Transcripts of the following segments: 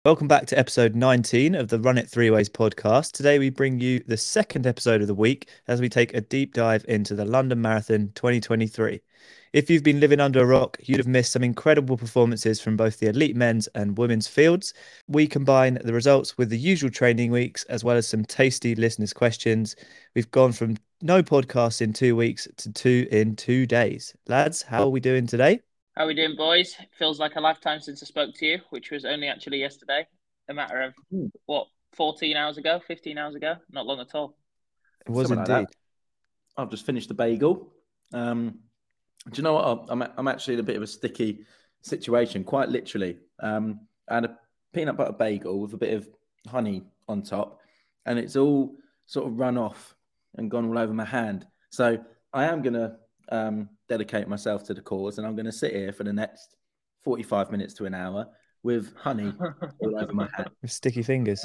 Welcome back to episode 19 of the Run It Three Ways podcast. Today we bring you the second episode of the week as we take a deep dive into the London Marathon 2023. If you've been living under a rock, you'd have missed some incredible performances from both the elite men's and women's fields. We combine the results with the usual training weeks as well as some tasty listeners' questions. We've gone from no podcasts in 2 weeks to two in 2 days. Lads, how are we doing today? How are we doing, boys? It feels like a lifetime since I spoke to you, which was only actually yesterday. A matter of, 14 hours ago, 15 hours ago? Not long at all. It was Something indeed. like that. I've just finished the bagel. Do you know what? I'm actually in a bit of a sticky situation, quite literally. I had a peanut butter bagel with a bit of honey on top, and it's all sort of run off and gone all over my hand. So I am going to dedicate myself to the cause, and I'm going to sit here for the next 45 minutes to an hour with honey all over my hand. With sticky fingers.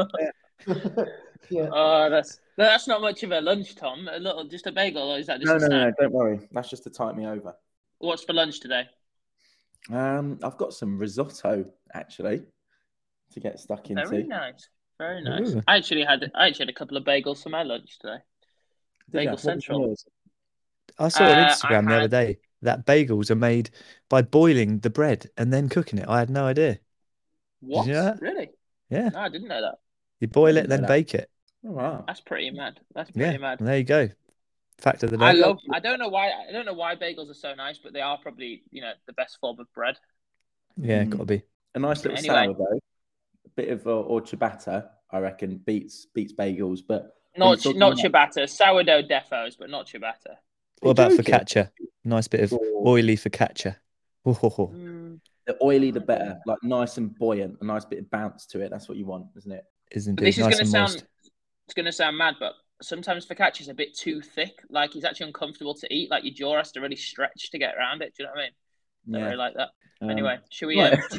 Yeah. Oh, that's not much of a lunch, Tom. Just a bagel, or is that just a snack? No, don't worry. That's just to tide me over. What's for lunch today? I've got some risotto actually to get stuck into. Very nice. Very nice. Ooh. I actually had a couple of bagels for my lunch today. Bagel Central. I saw on I Instagram the other had- day that bagels are made by boiling the bread and then cooking it. I had no idea. What? you know that? Really? Yeah. No, I didn't know that. You boil I it, didn't then know that. bake it. Oh, wow. That's pretty mad. That's Yeah. pretty mad. And there you go. Fact of the I day. don't know why bagels are so nice, but they are probably, the best form of bread. Yeah, Mm. gotta be. A nice little Anyway. sourdough, a bit of or ciabatta, I reckon beats bagels. But Not when you're talking ciabatta, sourdough defos, but not ciabatta. What about joking? focaccia? Nice bit of Oh. oily focaccia. Oh. Mm, the oily, the better. Like nice and buoyant, a nice bit of bounce to it. That's what you want, isn't it? Is but indeed this is nice gonna and sound moist. it's gonna sound mad, but sometimes focaccia is a bit too thick. Like it's actually uncomfortable to eat. Like your jaw has to really stretch to get around it. Do you know what I mean? Don't really like that. Anyway, should we right.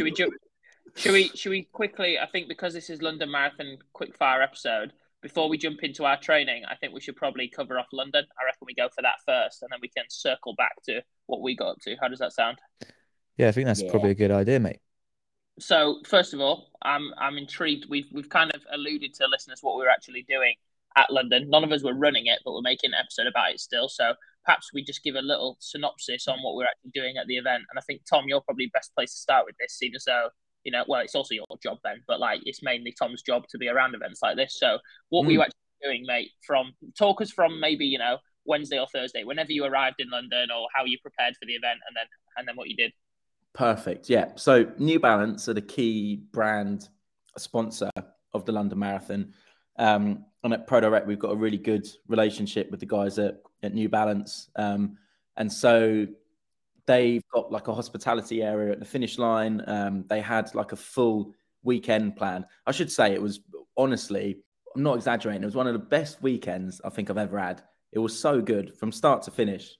should we quickly? I think because this is London Marathon quick fire episode. Before we jump into our training, I think we should probably cover off London. I reckon we go for that first, and then we can circle back to what we got up to. How does that sound? Yeah, I think that's Yeah. probably a good idea, mate. So first of all, I'm intrigued. We've kind of alluded to listeners what we were actually doing at London. None of us were running it, but we're making an episode about it still. So perhaps we just give a little synopsis on what we're actually doing at the event. And I think Tom, you're probably best place to start with this, seeing as though well, it's also your job, Ben, but like it's mainly Tom's job to be around events like this. So what were you actually doing, mate? Talk us from maybe Wednesday or Thursday, whenever you arrived in London, or how you prepared for the event, and then what you did. Perfect. Yeah. So New Balance are the key brand sponsor of the London Marathon. And at ProDirect, we've got a really good relationship with the guys at New Balance. And so they've got like a hospitality area at the finish line. They had like a full weekend plan. I should say it was, honestly, I'm not exaggerating, it was one of the best weekends I think I've ever had. It was so good from start to finish.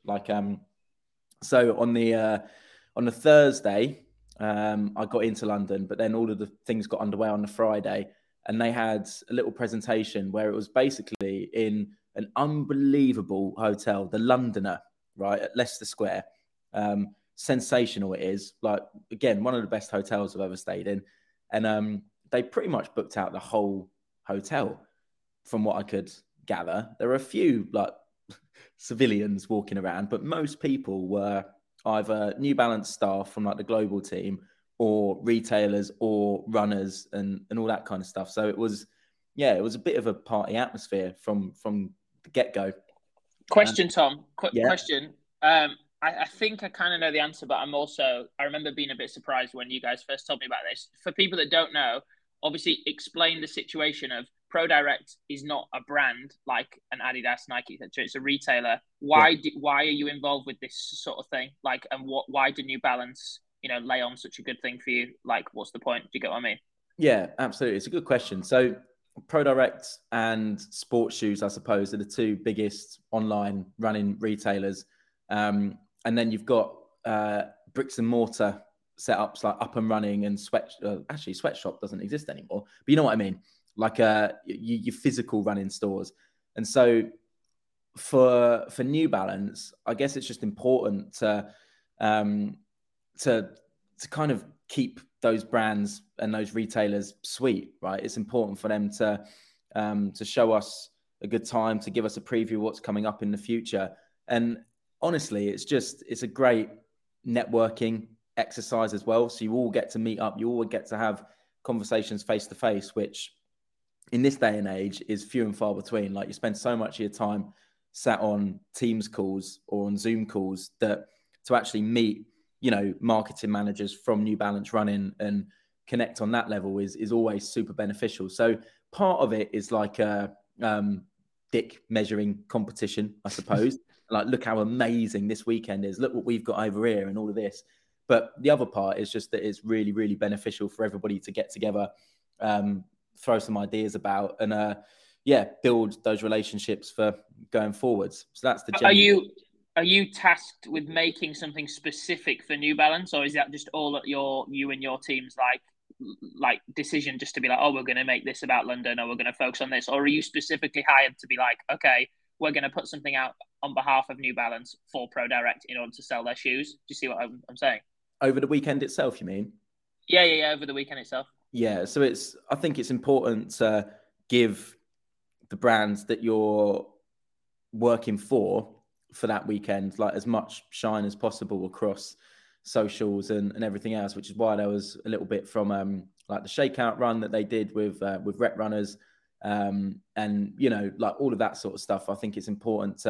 So on the Thursday, I got into London, but then all of the things got underway on the Friday, and they had a little presentation where it was basically in an unbelievable hotel, the Londoner, right, at Leicester Square. Sensational it is. Like, again, one of the best hotels I've ever stayed in. And they pretty much booked out the whole hotel from what I could gather. There were a few like civilians walking around, but most people were either New Balance staff from like the global team or retailers or runners and all that kind of stuff. So it was a bit of a party atmosphere from the get-go. Question, Tom. Yeah. Question. I think I kind of know the answer, but I remember being a bit surprised when you guys first told me about this. For people that don't know, obviously explain the situation of ProDirect is not a brand like an Adidas, Nike, etc. It's a retailer. Why are you involved with this sort of thing? Like, and why did New Balance, lay on such a good thing for you? Like, what's the point? Do you get what I mean? Yeah, absolutely. It's a good question. So ProDirect and Sports Shoes, I suppose, are the two biggest online running retailers. And then you've got bricks and mortar setups like Up and Running and Sweatshop doesn't exist anymore. But you know what I mean? Like your physical running stores. And so for New Balance, I guess it's just important to kind of keep those brands and those retailers suite, right? It's important for them to show us a good time, to give us a preview of what's coming up in the future. And honestly, it's a great networking exercise as well. So you all get to meet up, you all get to have conversations face to face, which in this day and age is few and far between. Like, you spend so much of your time sat on Teams calls or on Zoom calls, that to actually meet, you know, marketing managers from New Balance running and connect on that level is always super beneficial. So part of it is like a dick measuring competition, I suppose. Like, look how amazing this weekend is. Look what we've got over here and all of this. But the other part is just that it's really, really beneficial for everybody to get together, throw some ideas about, and build those relationships for going forwards. So that's the general. Are you tasked with making something specific for New Balance, or is that just all at you and your team's like decision, just to be like, oh, we're going to make this about London, or we're going to focus on this? Or are you specifically hired to be like, okay, we're going to put something out on behalf of New Balance for ProDirect in order to sell their shoes? Do you see what I'm saying? Over the weekend itself, you mean? Yeah, over the weekend itself. Yeah, so I think it's important to give the brands that you're working for that weekend like as much shine as possible across socials and everything else, which is why there was a little bit from like the shakeout run that they did with Rep Runners, and you know, like all of that sort of stuff. I think it's important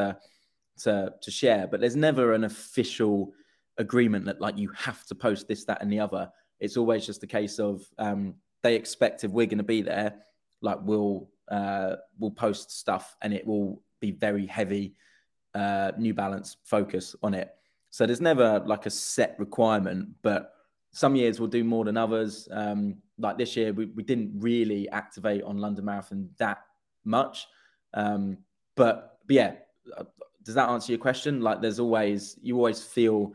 to share, but there's never an official agreement that like you have to post this, that, and the other. It's always just a case of they expect if we're going to be there, like we'll post stuff, and it will be very heavy New Balance focus on it. So there's never like a set requirement, but some years we'll do more than others. Like this year, we didn't really activate on London Marathon that much. But yeah, does that answer your question? Like you always feel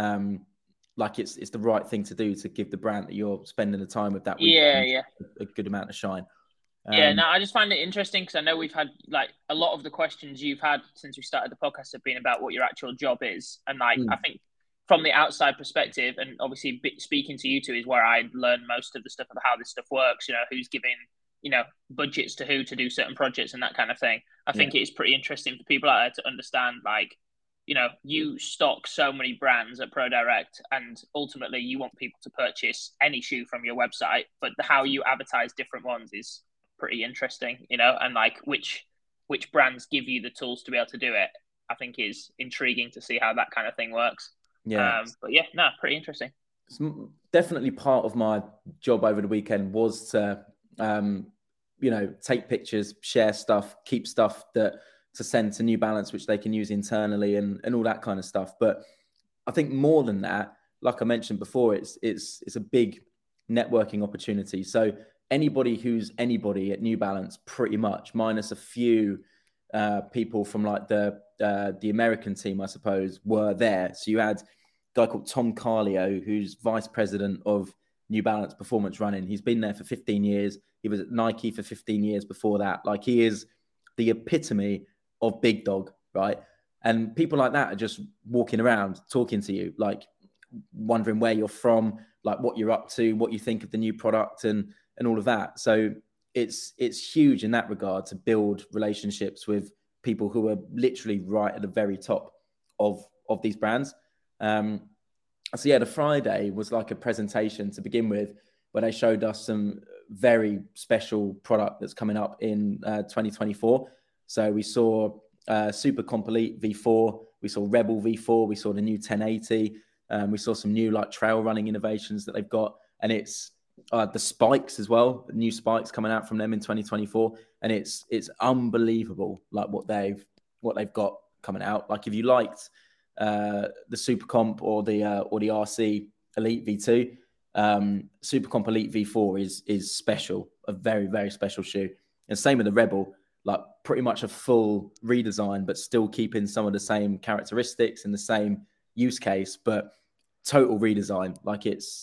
like it's the right thing to do to give the brand that you're spending the time with that week a good amount of shine. I just find it interesting because I know we've had like a lot of the questions you've had since we started the podcast have been about what your actual job is. And like, I think from the outside perspective, and obviously speaking to you two is where I learn most of the stuff about how this stuff works, you know, who's giving, you know, budgets to who to do certain projects and that kind of thing. I think it's pretty interesting for people out there to understand, like, you know, you stock so many brands at ProDirect, and ultimately you want people to purchase any shoe from your website, but how you advertise different ones is pretty interesting, you know, and like which brands give you the tools to be able to do it, I think is intriguing to see how that kind of thing works. But pretty interesting. It's definitely part of my job over the weekend was to you know, take pictures, share stuff, keep stuff to send to New Balance, which they can use internally and all that kind of stuff. But I think more than that, like I mentioned before, it's a big networking opportunity. So anybody who's anybody at New Balance, pretty much, minus a few people from like the American team, I suppose, were there. So you had a guy called Tom Carlio, who's vice president of New Balance Performance Running. He's been there for 15 years. He was at Nike for 15 years before that. Like, he is the epitome of big dog, right? And people like that are just walking around talking to you, like wondering where you're from, like what you're up to, what you think of the new product and all of that. So it's huge in that regard to build relationships with people who are literally right at the very top of these brands. So yeah, the Friday was like a presentation to begin with, where they showed us some very special product that's coming up in 2024. So we saw Super Comp Elite V4, we saw Rebel V4, we saw the new 1080, we saw some new like trail running innovations that they've got, and it's the spikes as well, the new spikes coming out from them in 2024, and it's unbelievable, like what they've got coming out. Like, if you liked the Super Comp or the RC Elite V2, Super Comp Elite V4 is special, a very, very special shoe. And same with the Rebel, like pretty much a full redesign, but still keeping some of the same characteristics and the same use case, but total redesign. Like, it's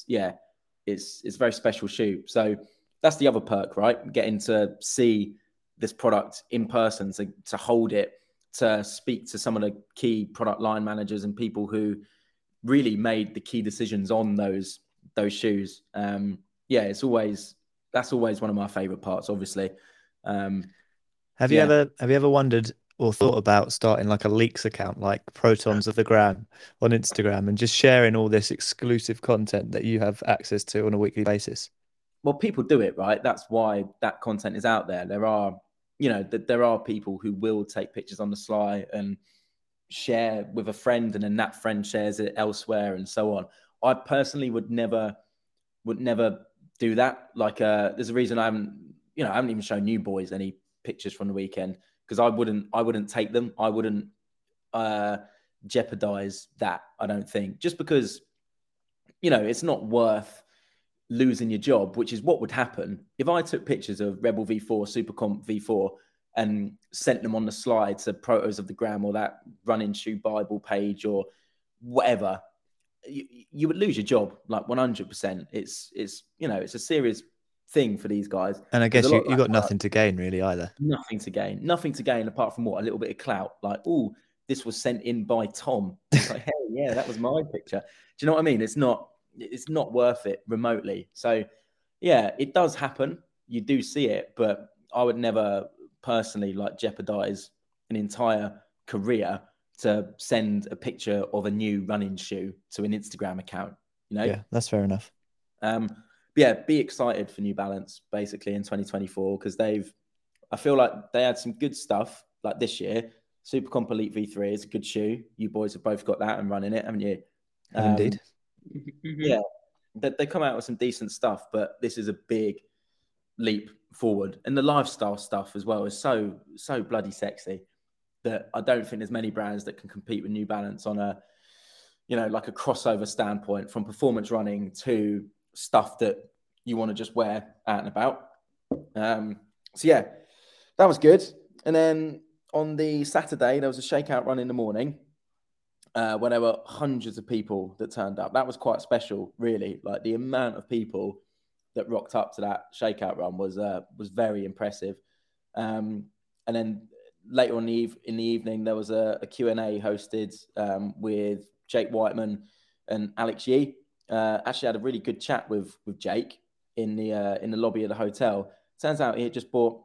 a very special shoe. So that's the other perk, right? Getting to see this product in person, to hold it, to speak to some of the key product line managers and people who really made the key decisions on those those shoes. That's always one of my favorite parts, obviously. Have you ever wondered or thought about starting like a leaks account, like Protons of the Gram on Instagram, and just sharing all this exclusive content that you have access to on a weekly basis? Well, people do it, right? That's why that content is out there. There are people who will take pictures on the sly and share with a friend, and then that friend shares it elsewhere, and so on. I personally would never do that. Like, there's a reason I haven't even shown you boys any pictures from the weekend, because I wouldn't take them. I wouldn't jeopardize that, I don't think, just because it's not worth losing your job, which is what would happen if I took pictures of Rebel V4, Supercomp V4, and sent them on the slide to Protos of the Gram or that Running Shoe Bible page or whatever. You would lose your job, like 100%. It's a serious thing for these guys. And I guess you got nothing to gain really either. Nothing to gain apart from what? A little bit of clout. Like, oh, this was sent in by Tom. It's like, hey, yeah, that was my picture. Do you know what I mean? It's not worth it remotely. So yeah, it does happen. You do see it, but I would never personally like jeopardize an entire career to send a picture of a new running shoe to an Instagram account. Yeah, that's fair enough. Be excited for New Balance basically in 2024, because I feel like they had some good stuff like this year. Supercomp Elite V3 is a good shoe. You boys have both got that and running it, haven't you? Indeed. Yeah, they come out with some decent stuff, but this is a big leap forward. And the lifestyle stuff as well is so bloody sexy that I don't think there's many brands that can compete with New Balance on a, like a crossover standpoint, from performance running to stuff that you want to just wear out and about. So yeah, that was good. And then on the Saturday, there was a shakeout run in the morning where there were hundreds of people that turned up. That was quite special, really. Like, the amount of people that rocked up to that shakeout run was very impressive. And then later on in the evening, there was a Q&A hosted with Jake Whiteman and Alex Yee. Actually had a really good chat with Jake in the lobby of the hotel. Turns out he had just bought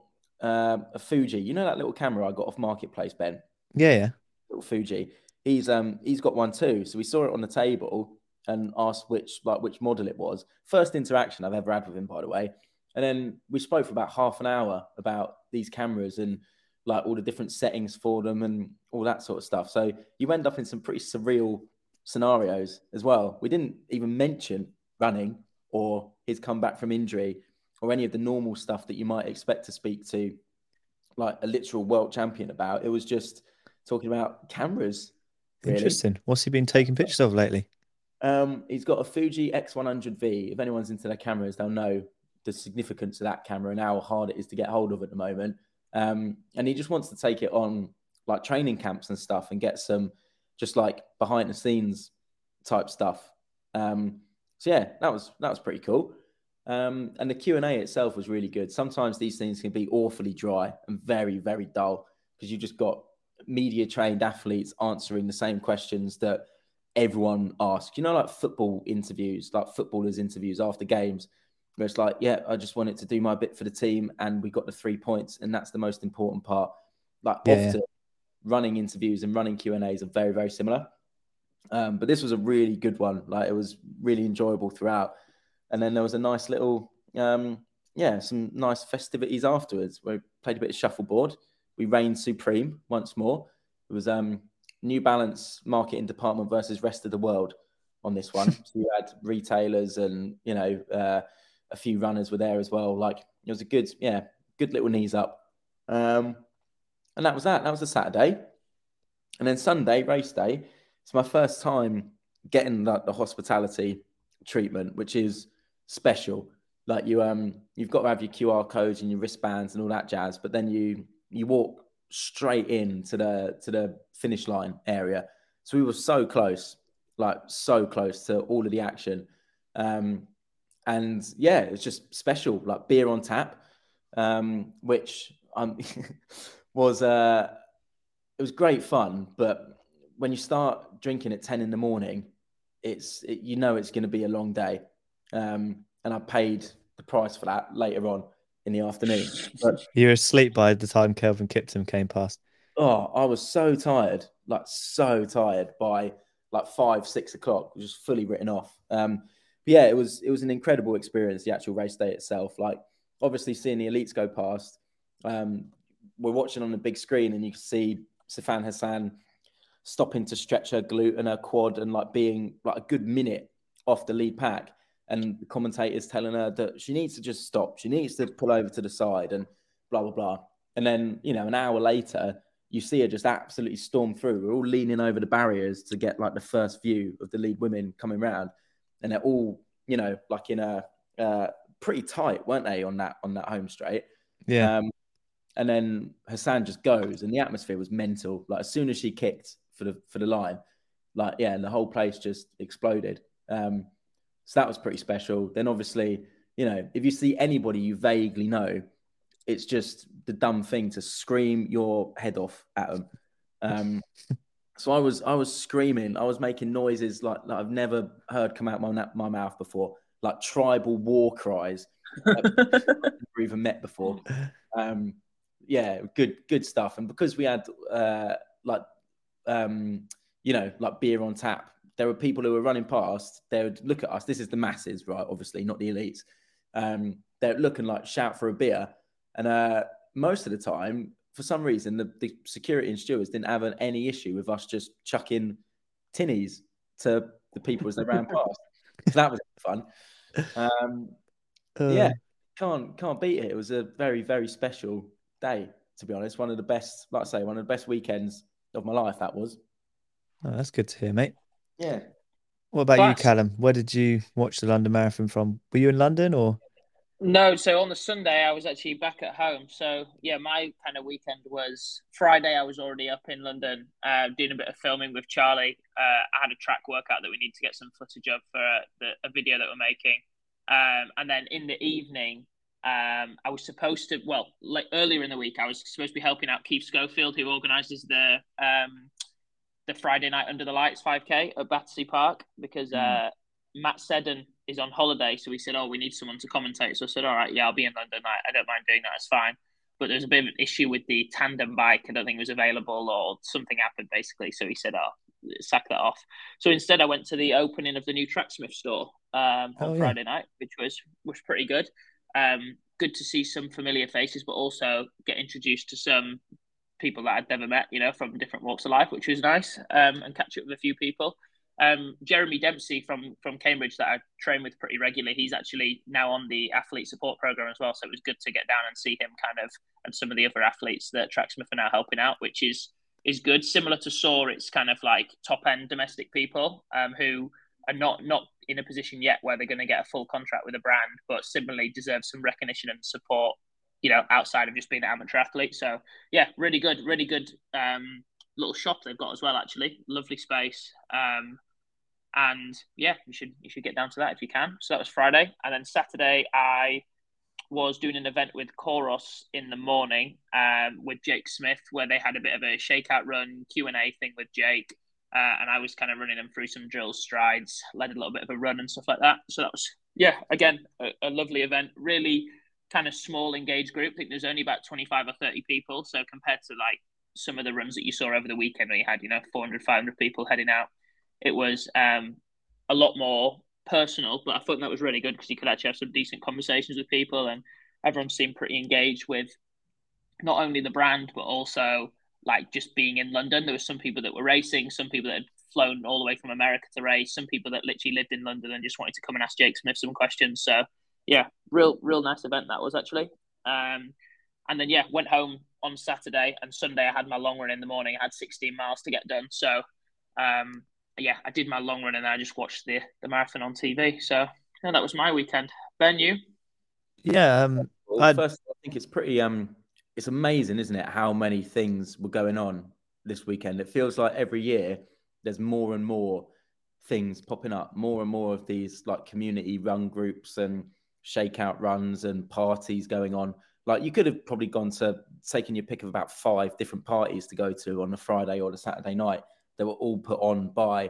a Fuji. You know that little camera I got off Marketplace, Ben? Yeah. Little Fuji. He's got one too. So we saw it on the table and asked which model it was. First interaction I've ever had with him, by the way. And then we spoke for about half an hour about these cameras and like all the different settings for them and all that sort of stuff. So you end up in some pretty surreal scenarios as well. We didn't even mention running or his comeback from injury or any of the normal stuff that you might expect to speak to like a literal world champion about. It was just talking about cameras. Really. Interesting. What's he been taking pictures of lately? He's got a Fuji X100V. If anyone's into their cameras, they'll know the significance of that camera and how hard it is to get hold of at the moment. And he just wants to take it on like training camps and stuff and get some just like behind the scenes type stuff. So yeah, that was pretty cool. And the Q&A itself was really good. Sometimes these things can be awfully dry and very, very dull because you just got media trained athletes answering the same questions that everyone asks. Like football interviews, like footballers interviews after games, where it's like, yeah, I just wanted to do my bit for the team and we got the 3 points and that's the most important part. Like often running interviews and running Q&As are very, very similar. But this was a really good one. Like, it was really enjoyable throughout. And then there was a nice little, some nice festivities afterwards where we played a bit of shuffleboard. We reigned supreme once more. It was New Balance marketing department versus rest of the world on this one. So we had retailers and, a few runners were there as well. Like, it was a good little knees up. And that was that. That was the Saturday. And then Sunday, race day. It's my first time getting the hospitality treatment, which is special. Like, you've got to have your QR codes and your wristbands and all that jazz, but then you walk straight into the finish line area. So we were so close to all of the action. And yeah, it was just special, like beer on tap, which was it was great fun. But when you start drinking at 10 in the morning, it's going to be a long day. And I paid the price for that later on in the afternoon. But You were asleep by the time Kelvin Kiptum came past. I was so tired, like so tired by like 5, 6 o'clock, just fully written off. But yeah, it was an incredible experience, the actual race day itself. Like obviously seeing the elites go past, we're watching on the big screen and you can see Sifan Hassan stopping to stretch her glute and her quad and like being like a good minute off the lead pack. And the commentators telling her that she needs to just stop. She needs to pull over to the side and blah, blah, blah. And then, an hour later, you see her just absolutely storm through. We're all leaning over the barriers to get like the first view of the lead women coming round. And they're all, like in a pretty tight, weren't they, on that home straight? Yeah. And then Hassan just goes and the atmosphere was mental. Like as soon as she kicked for the line, like, yeah, and the whole place just exploded. So that was pretty special. Then obviously, if you see anybody you vaguely know, it's just the dumb thing to scream your head off at them. So I was screaming. I was making noises like I've never heard come out my mouth before, like tribal war cries I've never even met before. Yeah, good stuff. And because we had like beer on tap, there were people who were running past. They would look at us. This is the masses, right? Obviously, not the elites. They'd look and like shout for a beer. And most of the time, for some reason, the security and stewards didn't have any issue with us just chucking tinnies to the people as they ran past. So that was fun. Yeah, can't beat it. It was a very, very special day, to be honest. One of the best, like I say, one of the best weekends of my life, that was. Oh, that's good to hear, mate. Yeah. What about you, Callum? Where did you watch the London Marathon from? Were you in London or? No, so on the Sunday I was actually back at home. So yeah, my kind of weekend was Friday. I was already up in London, doing a bit of filming with Charlie. I had a track workout that we need to get some footage of for a video that we're making. And then in the evening, I was supposed to, like earlier in the week, I was supposed to be helping out Keith Schofield, who organises the Friday night under the lights 5K at Battersea Park, because Matt Seddon is on holiday. So we said, we need someone to commentate. So I said, all right, yeah, I'll be in London. I don't mind doing that. It's fine. But there's a bit of an issue with the tandem bike. I don't think it was available or something happened basically. So he said, sack that off. So instead I went to the opening of the new Tracksmith store on Friday night, which was pretty good. Good to see some familiar faces, but also get introduced to some people that I'd never met, from different walks of life, which was nice, and catch up with a few people. Jeremy Dempsey from Cambridge that I train with pretty regularly, he's actually now on the athlete support program as well. So it was good to get down and see him and some of the other athletes that Tracksmith are now helping out, which is good. Similar to SOAR, it's kind of like top end domestic people who are not in a position yet where they're going to get a full contract with a brand, but similarly deserve some recognition and support, outside of just being an amateur athlete. So yeah, really good little shop they've got as well, actually. Lovely space. And yeah, you should get down to that if you can. So that was Friday. And then Saturday, I was doing an event with Koros in the morning with Jake Smith, where they had a bit of a shakeout run, Q&A thing with Jake. And I was kind of running them through some drills, strides, led a little bit of a run and stuff like that. So that was, again, a lovely event. Really kind of small engaged group. I think there's only about 25 or 30 people. So compared to like some of the runs that you saw over the weekend where you had, 400, 500 people heading out, it was a lot more personal, but I thought that was really good because you could actually have some decent conversations with people, and everyone seemed pretty engaged with not only the brand, but also like just being in London. There were some people that were racing, some people that had flown all the way from America to race, some people that literally lived in London and just wanted to come and ask Jake Smith some questions. So yeah, real nice event that was actually. And then went home on Saturday, and Sunday I had my long run in the morning. I had 16 miles to get done. So I did my long run and then I just watched the marathon on TV. So that was my weekend. Ben, you? Yeah. First, I think it's pretty it's amazing, isn't it, how many things were going on this weekend. It feels like every year there's more and more things popping up, more and more of these like community run groups and shakeout runs and parties going on. Like you could have probably taken your pick of about 5 different parties to go to on the Friday or the Saturday night that were all put on by,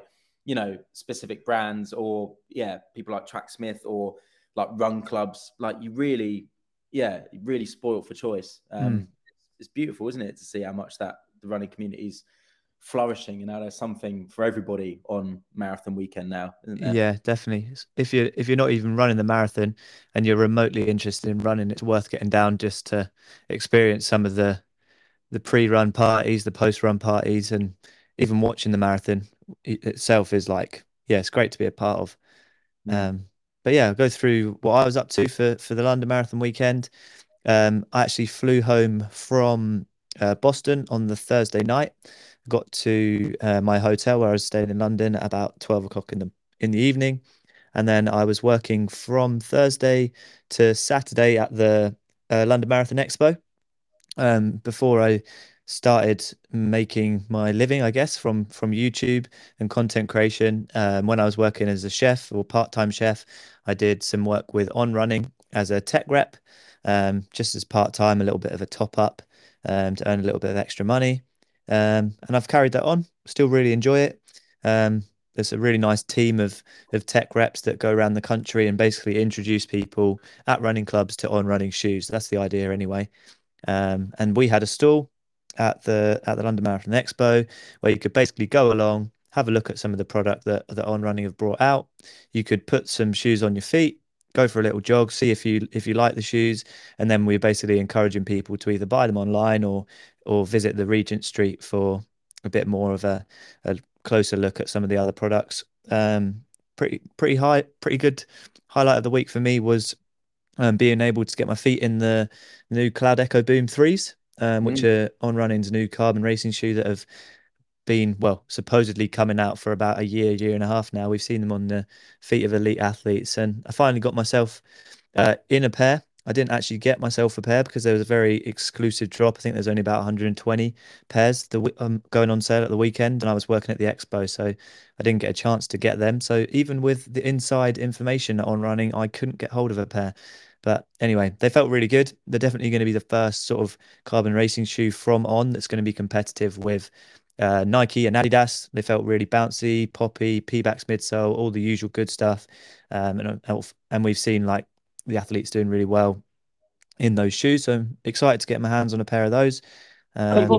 specific brands, or people like Tracksmith or like run clubs. Like you really spoiled for choice. It's beautiful, isn't it, to see how much that the running community is flourishing, and how there's something for everybody on marathon weekend now, isn't there? Yeah, definitely. If you're not even running the marathon and you're remotely interested in running, it's worth getting down just to experience some of the pre-run parties, the post-run parties, and even watching the marathon itself is like, yeah, it's great to be a part of. But yeah, I'll go through what I was up to for the London Marathon weekend. I actually flew home from Boston on the Thursday night. Got to my hotel where I was staying in London at about 12 o'clock in the evening. And then I was working from Thursday to Saturday at the London Marathon Expo. Before I started making my living, I guess, from YouTube and content creation. When I was working as a chef or part-time chef, I did some work with On Running as a tech rep, just as part-time, a little bit of a top up, to earn a little bit of extra money. And I've carried that on. Still really enjoy it. There's a really nice team of tech reps that go around the country and basically introduce people at running clubs to On Running shoes. That's the idea anyway. And we had a stall at the London Marathon Expo where you could basically go along, have a look at some of the product that On Running have brought out. You could put some shoes on your feet, go for a little jog, see if you like the shoes, and then we're basically encouraging people to either buy them online or visit the Regent Street for a bit more of a closer look at some of the other products. Pretty good highlight of the week for me was being able to get my feet in the new Cloud Echo Boom 3s, which are On Running's new carbon racing shoe that have been, well, supposedly coming out for about a year and a half now. We've seen them on the feet of elite athletes, and I finally got myself in a pair. I didn't actually get myself a pair because there was a very exclusive drop. I think there's only about 120 pairs going on sale at the weekend, and I was working at the expo, so I didn't get a chance to get them. So even with the inside information On Running, I couldn't get hold of a pair. But anyway, they felt really good. They're definitely going to be the first sort of carbon racing shoe from On that's going to be competitive with Nike and Adidas. They felt really bouncy, poppy, Pebax midsole, all the usual good stuff. And we've seen like the athletes doing really well in those shoes. So I'm excited to get my hands on a pair of those. Couple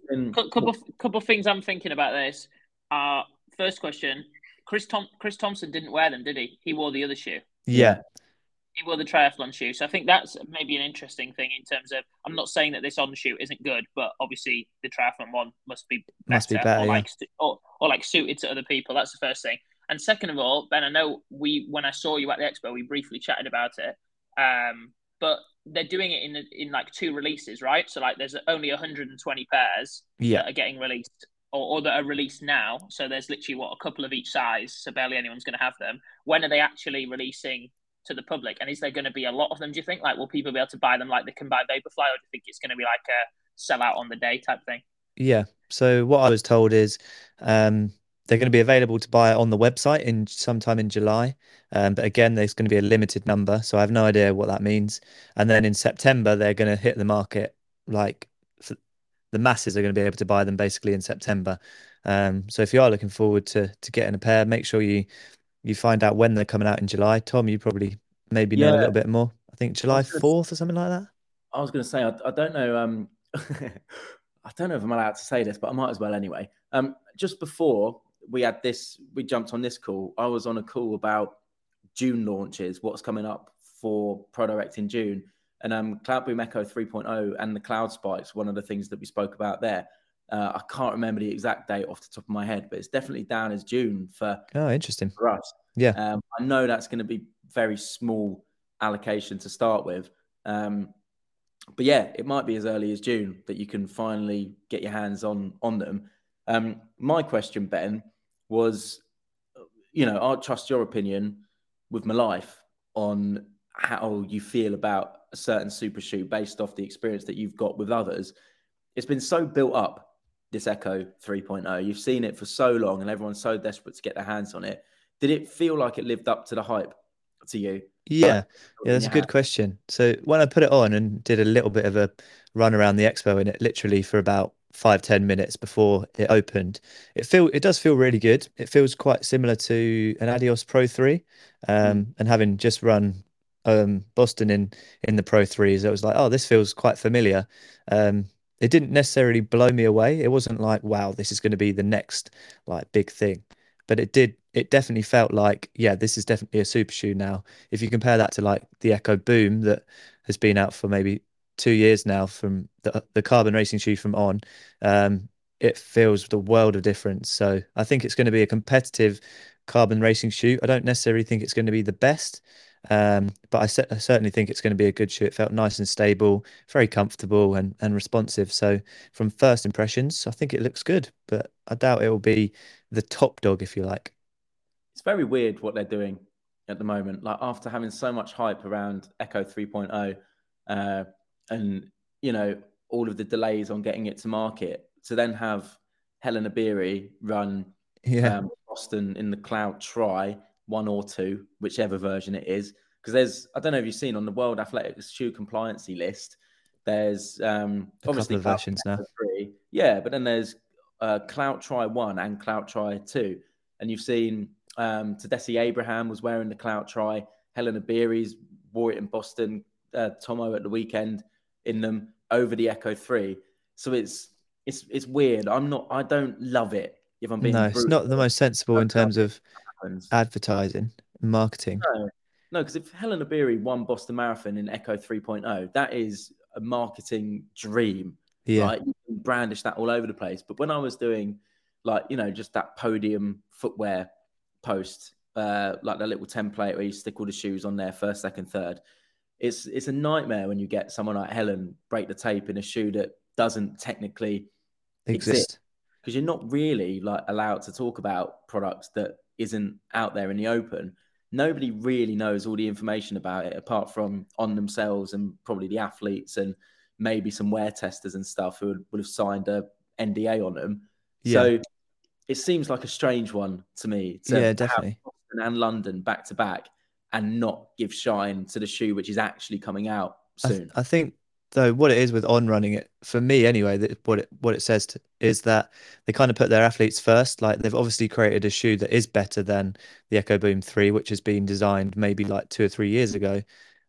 of things I'm thinking about this. First question: Chris Thompson didn't wear them, did he? He wore the other shoe. Yeah. He wore the triathlon shoe. So I think that's maybe an interesting thing in terms of, I'm not saying that this On shoe isn't good, but obviously the triathlon one must be better, or like suited to other people. That's the first thing. And second of all, Ben, I know when I saw you at the expo, we briefly chatted about it. But they're doing it in like two releases, right? So like there's only 120 pairs that are getting released or that are released now. So there's literally a couple of each size. So barely anyone's going to have them. When are they actually releasing to the public? And is there going to be a lot of them, do you think? Like, will people be able to buy them like they can buy Vaporfly, or do you think it's going to be like a sell out on the day type thing? Yeah. So what I was told is they're going to be available to buy on the website sometime in July. But again, there's going to be a limited number. So I have no idea what that means. And then in September, they're going to hit the market. Like the masses are going to be able to buy them basically in September. So if you are looking forward to getting a pair, make sure you find out when they're coming out in July. Tom, you probably maybe know a little bit more. I think July 4th or something like that. I was going to say, I don't know. I don't know if I'm allowed to say this, but I might as well anyway. Just before we jumped on this call, I was on a call about June launches, what's coming up for ProDirect in June. And Cloud Boom Echo 3.0 and the Cloud Spikes, one of the things that we spoke about there. I can't remember the exact date off the top of my head, but it's definitely down as June interesting for us. Yeah. I know that's going to be very small allocation to start with. But yeah, it might be as early as June that you can finally get your hands on them. My question, Ben, was, I'll trust your opinion with my life on how you feel about a certain super shoe based off the experience that you've got with others. It's been so built up, this Echo 3.0. You've seen it for so long and everyone's so desperate to get their hands on it. Did it feel like it lived up to the hype to you? Yeah, that's a good question. So when I put it on and did a little bit of a run around the expo in it, literally for about 5-10 minutes before it opened. It does feel really good. It feels quite similar to an Adios Pro 3. And having just run Boston in the Pro 3s, it was like, oh, this feels quite familiar. It didn't necessarily blow me away. It wasn't like, wow, this is going to be the next like big thing. But it definitely felt like, yeah, this is definitely a super shoe now. If you compare that to like the Echo Boom that has been out for maybe 2 years now, from the carbon racing shoe from On, it feels the world of difference. So I think it's going to be a competitive carbon racing shoe. I don't necessarily think it's going to be the best, but I certainly think it's going to be a good shoe. It felt nice and stable, very comfortable and responsive. So from first impressions, I think it looks good, but I doubt it will be the top dog, if you like. It's very weird what they're doing at the moment. Like after having so much hype around Echo 3.0, and all of the delays on getting it to market, to then have Hellen Obiri run Boston in the Cloud Tri 1 or 2, whichever version it is. Because I don't know if you've seen on the World Athletics Shoe Compliancy list, there's obviously couple of versions now. 3, yeah, but then there's Cloud Tri 1 and Cloud Tri 2, and you've seen Tadesse Abraham was wearing the Clout Tri. Hellen Obiri's wore it in Boston. Tomo at the weekend in them over the Echo 3. So it's weird. I don't love it, if I'm being No, brutal. it's not the most sensible in terms of advertising and marketing. No, because if Hellen Obiri won Boston Marathon in Echo 3.0, that is a marketing dream. Yeah. Right? You can brandish that all over the place. But when I was doing just that podium footwear post, like the little template where you stick all the shoes on there, first, second, third. It's a nightmare when you get someone like Hellen break the tape in a shoe that doesn't technically exist, because you're not really allowed to talk about products that isn't out there in the open. Nobody really knows all the information about it apart from On themselves and probably the athletes and maybe some wear testers and stuff who would have signed a NDA on them. Yeah. So it seems like a strange one to me to definitely. have Boston and London back to back and not give shine to the shoe which is actually coming out soon. I think though what it is with On running it, for me anyway, what it says is that they kind of put their athletes first. Like they've obviously created a shoe that is better than the Echo Boom 3, which has been designed maybe like 2 or 3 years ago.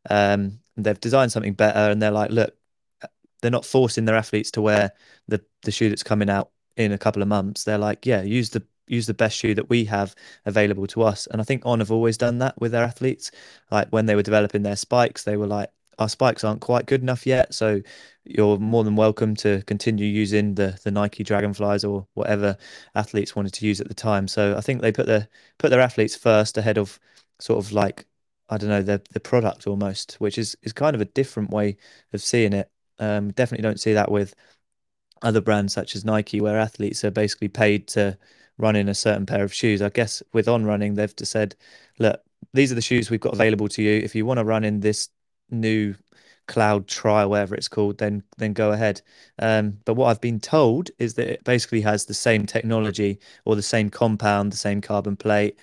They've designed something better, and they're like, look, they're not forcing their athletes to wear the shoe that's coming out in a couple of months. They're like, yeah, use the best shoe that we have available to us. And I think On have always done that with their athletes. Like when they were developing their spikes, they were like, our spikes aren't quite good enough yet, so you're more than welcome to continue using the Nike Dragonflies or whatever athletes wanted to use at the time. So I think they put their athletes first ahead of sort of like, I don't know, the product almost, which is kind of a different way of seeing it. Definitely don't see that with other brands such as Nike, where athletes are basically paid to run in a certain pair of shoes. I guess with On running, they've just said, look, these are the shoes we've got available to you. If you want to run in this new Cloud Tri, whatever it's called, then go ahead. But what I've been told is that it basically has the same technology or the same compound, the same carbon plate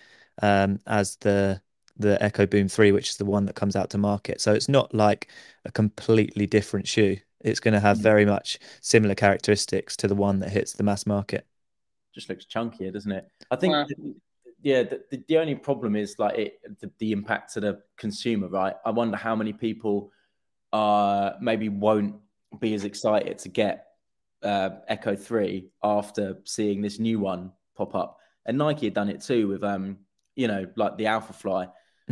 as the Echo Boom 3, which is the one that comes out to market. So it's not like a completely different shoe. It's going to have very much similar characteristics to the one that hits the mass market. Just looks chunkier, doesn't it? I think, the only problem is the impact to the consumer, right? I wonder how many people maybe won't be as excited to get Echo 3 after seeing this new one pop up. And Nike had done it too with, like the Alpha Fly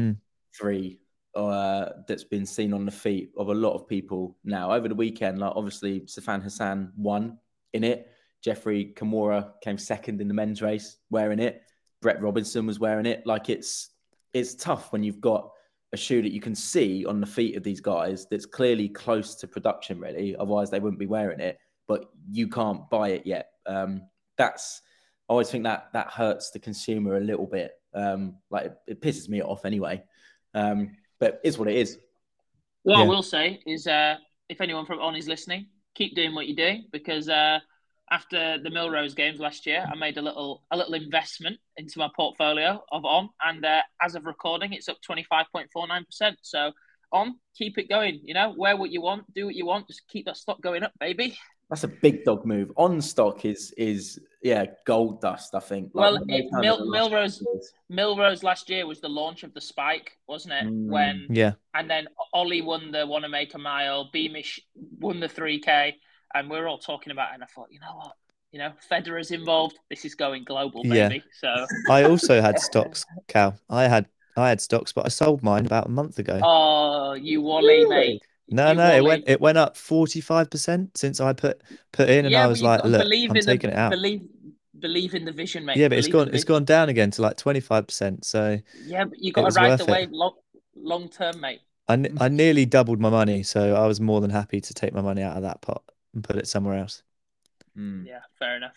3 that's been seen on the feet of a lot of people now. Over the weekend, like obviously Sifan Hassan won in it. Jeffrey Kimura came second in the men's race wearing it. Brett Robinson was wearing it. Like it's tough when you've got a shoe that you can see on the feet of these guys that's clearly close to production ready. Otherwise, they wouldn't be wearing it. But you can't buy it yet. I always think that hurts the consumer a little bit. It pisses me off anyway. But it's what it is. What I will say is, if anyone from On is listening, keep doing what you're doing, because after the Millrose Games last year, I made a little investment into my portfolio of On, and as of recording, it's up 25.49%. So On, keep it going. Wear what you want, do what you want, just keep that stock going up, baby. That's a big dog move. On stock is gold dust, I think. Well, Like, no time in the last Milrose couple of years. Milrose last year was the launch of the Spike, wasn't it? When Yeah. and then Ollie won the Want to Make a Mile, Beamish won the 3K, and we were all talking about it, and I thought, you know what? You know, Federer's involved. This is going global, Yeah. baby. So I also had stocks, Cal. I had stocks, but I sold mine about a month ago. oh, you Wally, mate. No, You no, Wally. it went up 45% since I put in, and Yeah, I but was you like, got to look, believe I'm in the taking it out. believe in the vision, mate. Yeah, but Believe in the it's vision. gone down again to like 25%. So Yeah, but you it got to was ride the worth it. wave long term, mate. I nearly doubled my money, so I was more than happy to take my money out of that pot and put it somewhere else. Yeah, fair enough.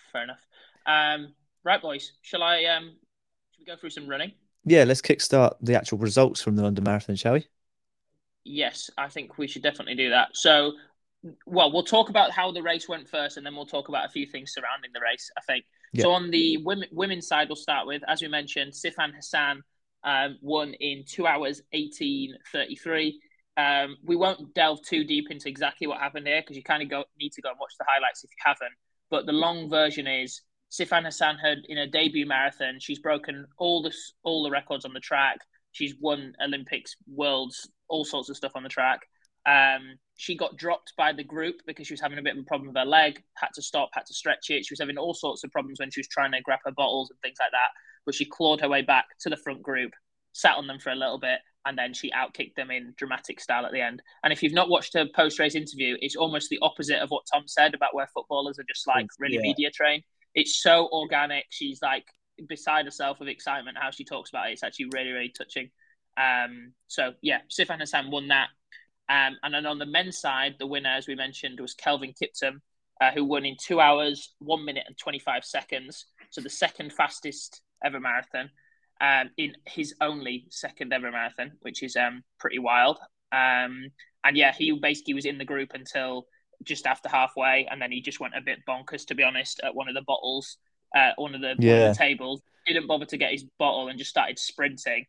Right, boys. Should we go through some running? Yeah, let's kickstart the actual results from the London Marathon, shall we? Yes, I think we should definitely do that. So, well, we'll talk about how the race went first, and then we'll talk about a few things surrounding the race, I think. Yeah. So on the women's side, we'll start with, as we mentioned, Sifan Hassan won in 2 hours 18:33. We won't delve too deep into exactly what happened here because you kind of need to go and watch the highlights if you haven't. But the long version is Sifan Hassan had in a debut marathon, she's broken all the records on the track. She's won Olympics, Worlds, all sorts of stuff on the track. She got dropped by the group because she was having a bit of a problem with her leg, had to stop, had to stretch it. She was having all sorts of problems when she was trying to grab her bottles and things like that. But she clawed her way back to the front group, sat on them for a little bit, and then she outkicked them in dramatic style at the end. And if you've not watched her post-race interview, it's almost the opposite of what Tom said about where footballers are just like really media trained. It's so organic. She's like beside herself with excitement how she talks about it. It's actually really, really touching. So yeah, Sifan Hassan won that. And then on the men's side, the winner, as we mentioned, was Kelvin Kiptum, who won in 2 hours, 1 minute and 25 seconds. So the second fastest ever marathon, in his only second ever marathon, which is pretty wild. And yeah, he basically was in the group until just after halfway, and then he just went a bit bonkers, to be honest, at one of the bottles, one of the tables. Didn't bother to get his bottle and just started sprinting.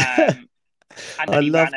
And then he ran a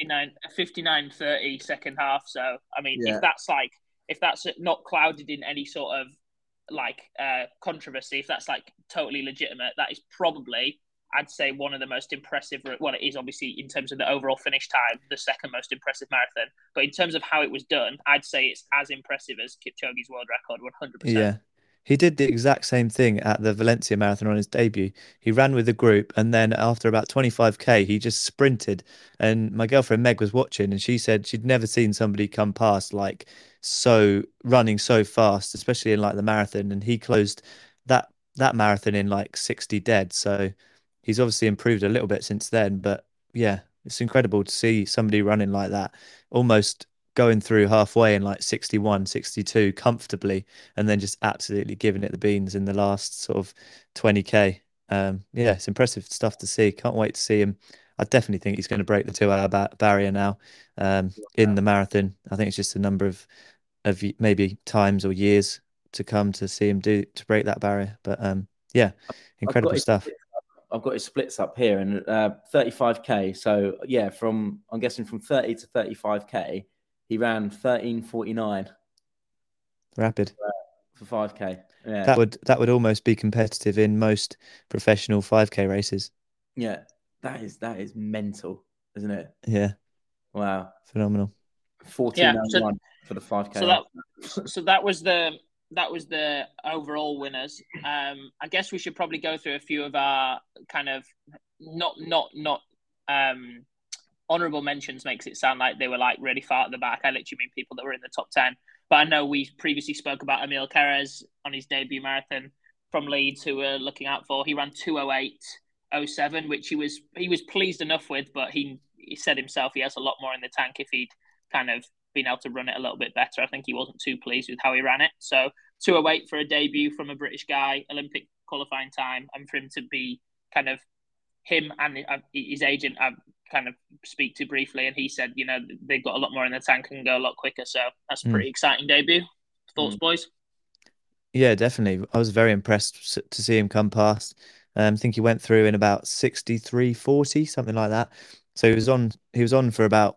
59:30 second half. So I mean, if that's not clouded in any sort of like controversy, if that's like totally legitimate, that is probably, I'd say, one of the most impressive. Well, it is obviously in terms of the overall finish time, the second most impressive marathon. But in terms of how it was done, I'd say it's as impressive as Kipchoge's world record, 100%. Yeah. He did the exact same thing at the Valencia Marathon on his debut. He ran with the group, and then after about 25K, he just sprinted. And my girlfriend Meg was watching, and she said she'd never seen somebody come past like running so fast, especially in like the marathon. And he closed that marathon in like 60 dead. So he's obviously improved a little bit since then. But yeah, it's incredible to see somebody running like that, almost going through halfway in like 61, 62 comfortably, and then just absolutely giving it the beans in the last sort of 20K. Yeah, it's impressive stuff to see. Can't wait to see him. I definitely think he's going to break the 2 hour barrier now in the marathon. I think it's just a number of maybe times or years to come to see him to break that barrier. But yeah, incredible stuff. I've got his splits up here, and 35K. So yeah, I'm guessing from 30 to 35K, he ran 13:49. Rapid for 5K. Yeah, that would almost be competitive in most professional 5K races. Yeah, that is mental, isn't it? Yeah. Wow. Phenomenal. 14:01 for the 5K. So that was the overall winners. I guess we should probably go through a few of our kind of not honorable mentions. Makes it sound like they were like really far at the back. I literally mean people that were in the top 10. But I know we previously spoke about Emil Kerez on his debut marathon from Leeds, who we're looking out for. He ran 2:08:07, which he was pleased enough with, but he said himself he has a lot more in the tank if he'd kind of been able to run it a little bit better. I think he wasn't too pleased with how he ran it. So 2:08 for a debut from a British guy, Olympic qualifying time, and for him to be kind of him and his agent kind of speak to briefly, and he said, you know, they've got a lot more in the tank and can go a lot quicker. So that's a pretty exciting debut. Thoughts, boys? Yeah, definitely. I was very impressed to see him come past. I think he went through in about 63:40, something like that. So he was on for about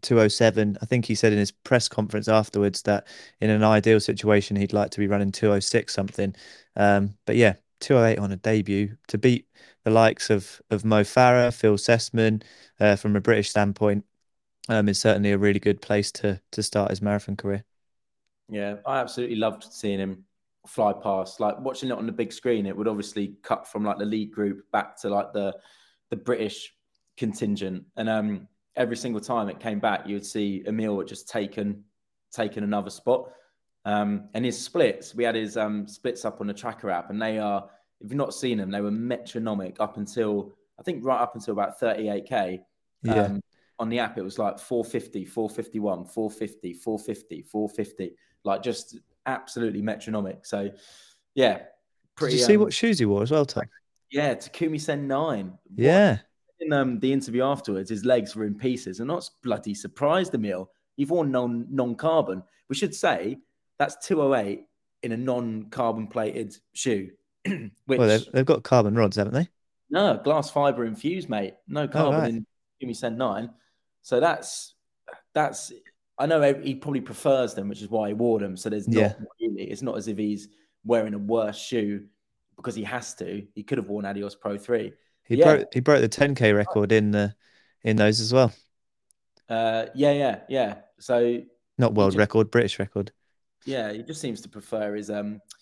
2:07. I think he said in his press conference afterwards that in an ideal situation he'd like to be running 2:06 something. But yeah, 2:08 on a debut to beat the likes of Mo Farah, Phil Sessman, from a British standpoint, is certainly a really good place to start his marathon career. Yeah, I absolutely loved seeing him fly past. Like watching it on the big screen, it would obviously cut from like the lead group back to like the British contingent, and every single time it came back, you would see Emil had just taken another spot. And his splits, we had his splits up on the tracker app, and they are, if you've not seen them, they were metronomic up until, I think, right up until about 38k. Yeah. On the app, it was like 450, 451, 450, 450, 450, like just absolutely metronomic. So, yeah. Did you see what shoes he wore as well, Tom? Yeah, Takumi Sen 9. Yeah. In the interview afterwards, his legs were in pieces, and that's bloody surprised Emil. You've worn non-carbon. We should say that's 208 in a non-carbon plated shoe. Which, well, they've got carbon rods, haven't they? No, glass fiber infused, mate. No carbon in Takumi Sen 9. So that's. I know he probably prefers them, which is why he wore them. So there's not really. It's not as if he's wearing a worse shoe because he has to. He could have worn Adios Pro 3. He broke the 10K record in those as well. Yeah. So not world record, British record. Yeah, he just seems to prefer his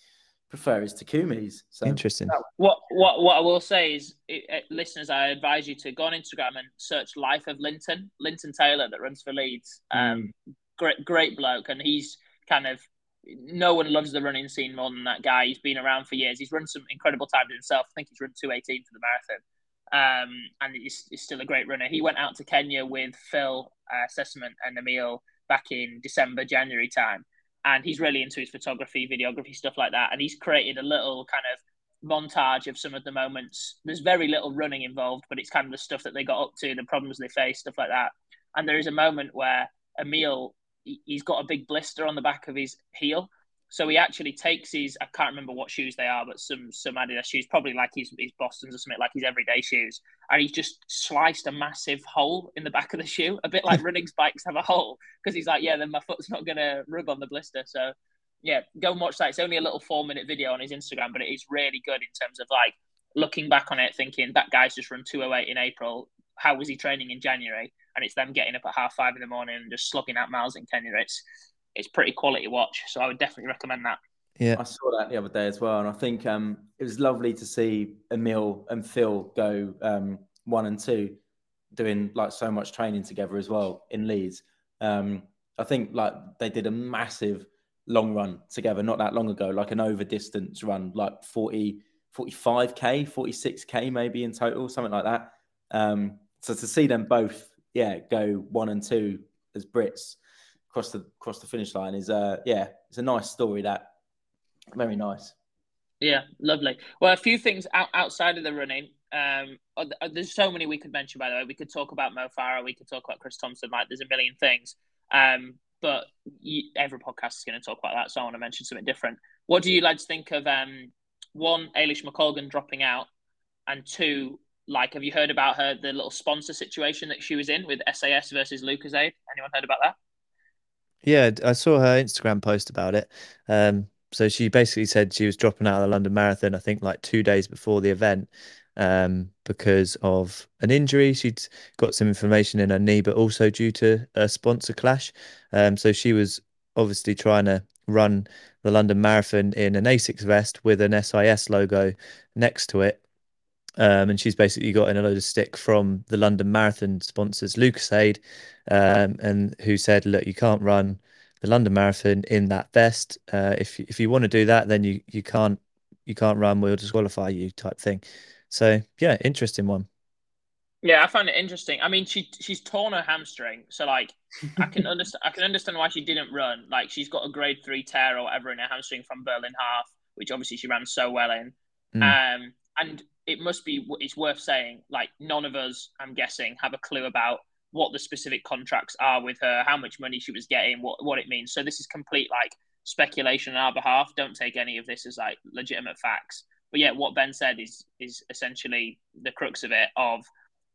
Takumis. So interesting. What I will say is, listeners, I advise you to go on Instagram and search Life of Linton Taylor that runs for Leeds. Great bloke, and he's kind of, no one loves the running scene more than that guy. He's been around for years. He's run some incredible times himself. I think he's run 2:18 for the marathon, and he's still a great runner. He went out to Kenya with Phil Sessman and Emil back in December, January time. And he's really into his photography, videography, stuff like that. And he's created a little kind of montage of some of the moments. There's very little running involved, but it's kind of the stuff that they got up to, the problems they faced, stuff like that. And there is a moment where Emil, he's got a big blister on the back of his heel. So he actually takes his, I can't remember what shoes they are, but some Adidas shoes, probably like his Bostons or something, like his everyday shoes. And he's just sliced a massive hole in the back of the shoe, a bit like running spikes have a hole, because he's like, yeah, then my foot's not going to rub on the blister. So yeah, go and watch that. It's only a little 4-minute video on his Instagram, but it is really good in terms of like looking back on it, thinking that guy's just run 2:08 in April. How was he training in January? And it's them getting up at 5:30 in the morning and just slugging out miles in Kenya. It's pretty quality watch, so I would definitely recommend that. Yeah, I saw that the other day as well, and I think it was lovely to see Emil and Phil go 1 and 2, doing like so much training together as well in Leeds. I think like they did a massive long run together not that long ago, like an over distance run, like 45k, 46k maybe in total, something like that. So to see them both, go 1 and 2 as Brits across the finish line is it's a nice story. That very nice. Yeah, lovely. Well, a few things outside of the running. There's so many we could mention, by the way. We could talk about Mo Farah, we could talk about Chris Thompson, like there's a million things. But every podcast is going to talk about that, so I want to mention something different. What do you lads think of one, Eilish McColgan dropping out, and two, like, have you heard about the little sponsor situation that she was in with SAS versus Lucozade? Anyone heard about that? Yeah, I saw her Instagram post about it. So she basically said she was dropping out of the London Marathon, I think like 2 days before the event, because of an injury. She'd got some inflammation in her knee, but also due to a sponsor clash. So she was obviously trying to run the London Marathon in an ASICS vest with an SIS logo next to it. And she's basically got in a load of stick from the London Marathon sponsors, Lucozade, and who said, look, you can't run the London Marathon in that vest. If you want to do that, then you can't run. We'll disqualify you, type thing. So yeah, interesting one. Yeah, I find it interesting. I mean, she's torn her hamstring, so like I can understand why she didn't run. Like she's got a grade 3 tear or whatever in her hamstring from Berlin Half, which obviously she ran so well in. And it's worth saying, like, none of us, I'm guessing, have a clue about what the specific contracts are with her, how much money she was getting, what it means. So this is complete like speculation on our behalf. Don't take any of this as like legitimate facts. But yeah, what Ben said is essentially the crux of it. Of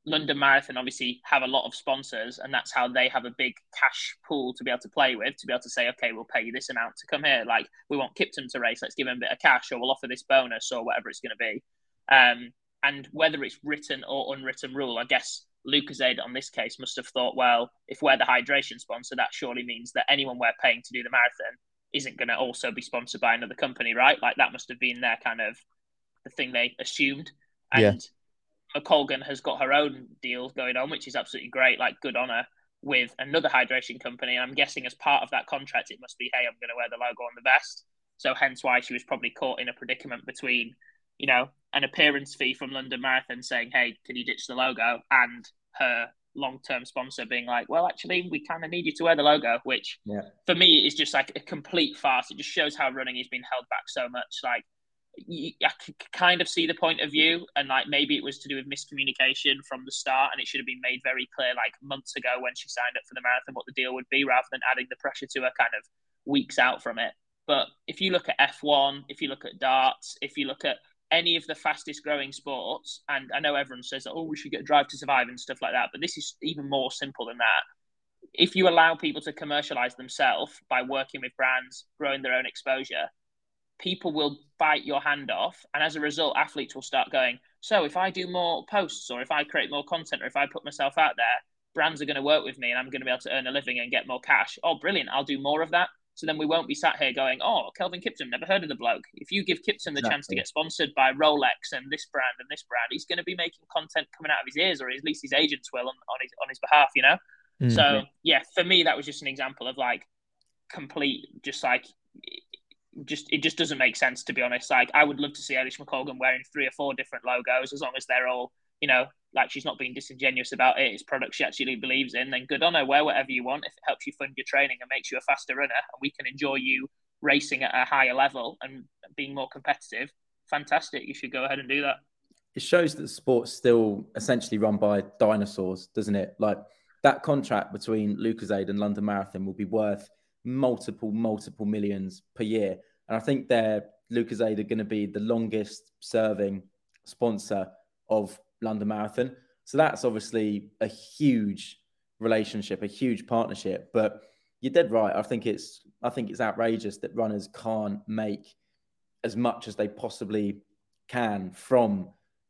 London Marathon obviously have a lot of sponsors, and that's how they have a big cash pool to be able to play with, to be able to say, okay, we'll pay you this amount to come here. Like, we want Kiptum to race, let's give him a bit of cash, or we'll offer this bonus, or whatever it's going to be. And whether it's written or unwritten rule, I guess Lucozade on this case must have thought, well, if we're the hydration sponsor, that surely means that anyone we're paying to do the marathon isn't going to also be sponsored by another company, right? Like, that must have been their kind of the thing they assumed. And McColgan has got her own deals going on, which is absolutely great, like good on her, with another hydration company. And I'm guessing as part of that contract, it must be, hey, I'm going to wear the logo on the vest. So hence why she was probably caught in a predicament between, you know, an appearance fee from London Marathon saying, hey, can you ditch the logo? And her long-term sponsor being like, well, actually, we kind of need you to wear the logo, which for me is just like a complete farce. It just shows how running has been held back so much. Like, I could kind of see the point of view, and like maybe it was to do with miscommunication from the start, and it should have been made very clear like months ago when she signed up for the marathon what the deal would be, rather than adding the pressure to her kind of weeks out from it. But if you look at F1, if you look at darts, if you look at any of the fastest growing sports, and I know everyone says, oh, we should get Drive to Survive and stuff like that, but this is even more simple than that. If you allow people to commercialize themselves by working with brands, growing their own exposure, people will bite your hand off. And as a result, athletes will start going, so if I do more posts, or if I create more content, or if I put myself out there, brands are going to work with me and I'm going to be able to earn a living and get more cash. Oh, brilliant. I'll do more of that. So then we won't be sat here going, oh, Kelvin Kiptum, never heard of the bloke. If you give Kiptum the chance to get sponsored by Rolex and this brand, he's going to be making content coming out of his ears, or at least his agents will on his behalf, you know? So yeah, for me, that was just an example of like complete, it just doesn't make sense, to be honest. Like, I would love to see Eilish McColgan wearing 3 or 4 different logos, as long as they're all, you know, like she's not being disingenuous about it. It's products she actually believes in. Then good on her, wear whatever you want. If it helps you fund your training and makes you a faster runner, and we can enjoy you racing at a higher level and being more competitive, fantastic. You should go ahead and do that. It shows that the sport's still essentially run by dinosaurs, doesn't it? Like, that contract between Lucozade and London Marathon will be worth multiple millions per year. And I think Lucozade are going to be the longest serving sponsor of London Marathon. So that's obviously a huge relationship, a huge partnership. But you're dead right. I think it's outrageous that runners can't make as much as they possibly can from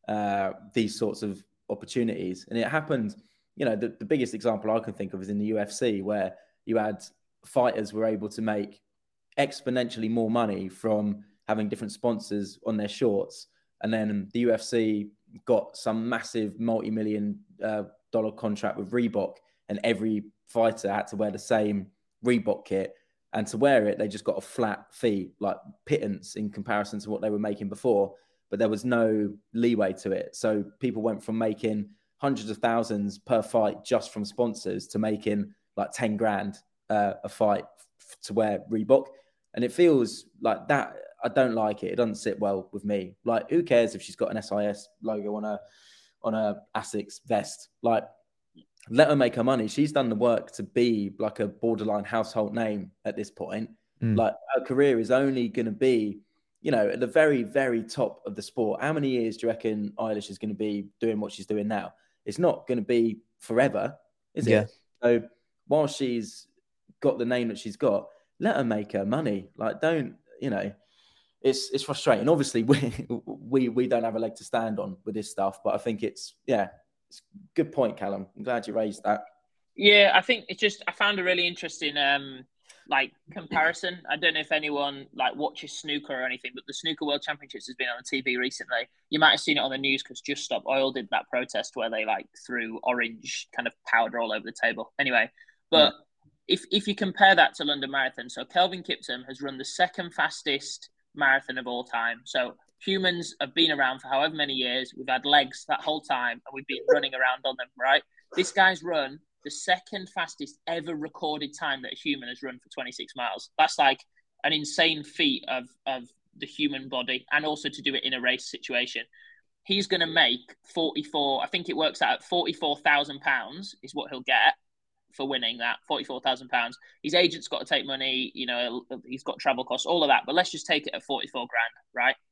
these sorts of opportunities. And it happened, you know, the biggest example I can think of is in the UFC, where you had fighters were able to make exponentially more money from having different sponsors on their shorts. And then the UFC got some massive multi-million dollar contract with Reebok, and every fighter had to wear the same Reebok kit. And to wear it, they just got a flat fee, like pittance in comparison to what they were making before. But there was no leeway to it. So people went from making hundreds of thousands per fight just from sponsors to making like 10 grand a fight to wear Reebok. And it feels like that. I don't like it. It doesn't sit well with me. Like, who cares if she's got an SIS logo on a Asics vest? Like, let her make her money. She's done the work to be like a borderline household name at this point. Like, her career is only going to be, you know, at the very, very top of the sport. How many years do you reckon Eilish is going to be doing what she's doing now? It's not going to be forever, is it? So while she's got the name that she's got, let her make her money. Like, don't, you know, it's frustrating. Obviously, we don't have a leg to stand on with this stuff, but I think it's a good point, Callum. I'm glad you raised that. Yeah, I think it's just, I found a really interesting like comparison. I don't know if anyone like watches snooker or anything, but the Snooker World Championships has been on the TV recently. You might have seen it on the news because Just Stop Oil did that protest where they like threw orange kind of powder all over the table. Anyway, but if you compare that to London Marathon, so Kelvin Kiptum has run the second fastest marathon of all time. So humans have been around for however many years. We've had legs that whole time and we've been running around on them, right? This guy's run the second fastest ever recorded time that a human has run for 26 miles. That's like an insane feat of the human body, and also to do it in a race situation. He's going to make 44, I think it works out at £44,000 is what he'll get for winning that, £44,000. His agent's got to take money, you know, he's got travel costs, all of that. But let's just take it at 44 grand, right?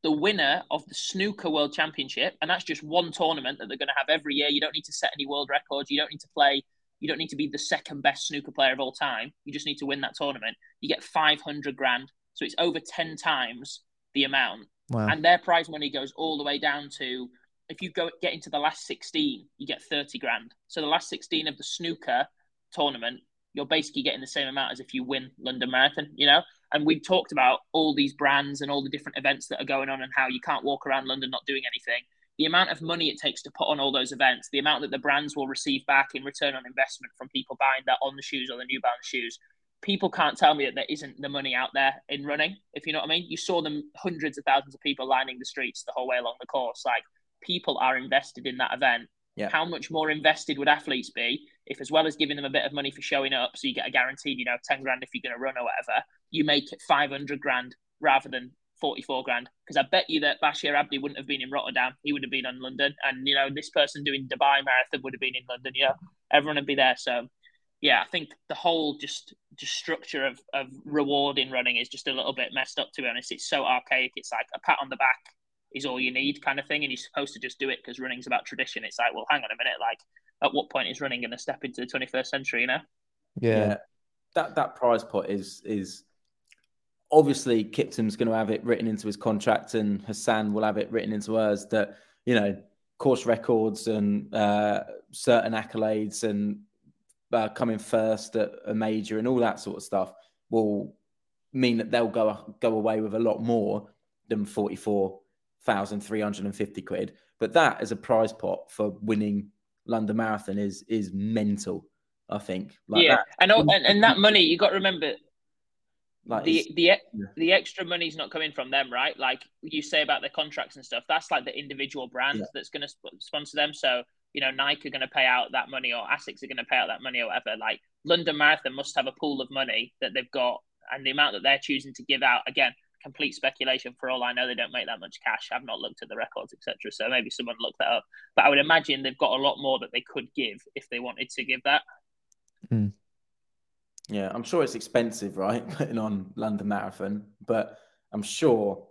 the winner of the Snooker World Championship, and that's just one tournament that they're going to have every year. You don't need to set any world records. You don't need to play. You don't need to be the second best snooker player of all time. You just need to win that tournament. You get 500 grand. So it's over 10 times the amount. Wow. And their prize money goes all the way down to, if you get into the last 16, you get 30 grand. So the last 16 of the snooker tournament, you're basically getting the same amount as if you win London Marathon, you know? And we've talked about all these brands and all the different events that are going on and how you can't walk around London not doing anything. The amount of money it takes to put on all those events, the amount that the brands will receive back in return on investment from people buying their On the shoes or the New Balance shoes, people can't tell me that there isn't the money out there in running, if you know what I mean. You saw them, hundreds of thousands of people lining the streets the whole way along the course. Like, people are invested in that event. Yeah. How much more invested would athletes be if, as well as giving them a bit of money for showing up, so you get a guaranteed, 10 grand if you're going to run or whatever, you make it 500 grand rather than 44 grand? Because I bet you that Bashir Abdi wouldn't have been in Rotterdam. He would have been in London. And, this person doing Dubai Marathon would have been in London. Everyone would be there. So, yeah, I think the whole just structure of rewarding running is just a little bit messed up, to be honest. It's so archaic. It's like a pat on the back is all you need kind of thing. And you're supposed to just do it because running's about tradition. It's like, well, hang on a minute. Like, at what point is running going to step into the 21st century, Yeah. That prize pot is obviously Kipton's going to have it written into his contract, and Hassan will have it written into hers that, course records and certain accolades and coming first at a major and all that sort of stuff will mean that they'll go away with a lot more than 44,350 quid. But that as a prize pot for winning London Marathon is mental, I think. Like, yeah, and that money, you got to remember, like the extra money's not coming from them, right? Like you say about their contracts and stuff, that's like the individual brand that's going to sponsor them. So, Nike are going to pay out that money, or Asics are going to pay out that money, or whatever. Like, London Marathon must have a pool of money that they've got, and the amount that they're choosing to give out, again, complete speculation. For all I know, they don't make that much cash. I've not looked at the records, etc. So maybe someone looked that up. But I would imagine they've got a lot more that they could give if they wanted to give that. Mm. Yeah, I'm sure it's expensive, right, putting on London Marathon, but I'm sure,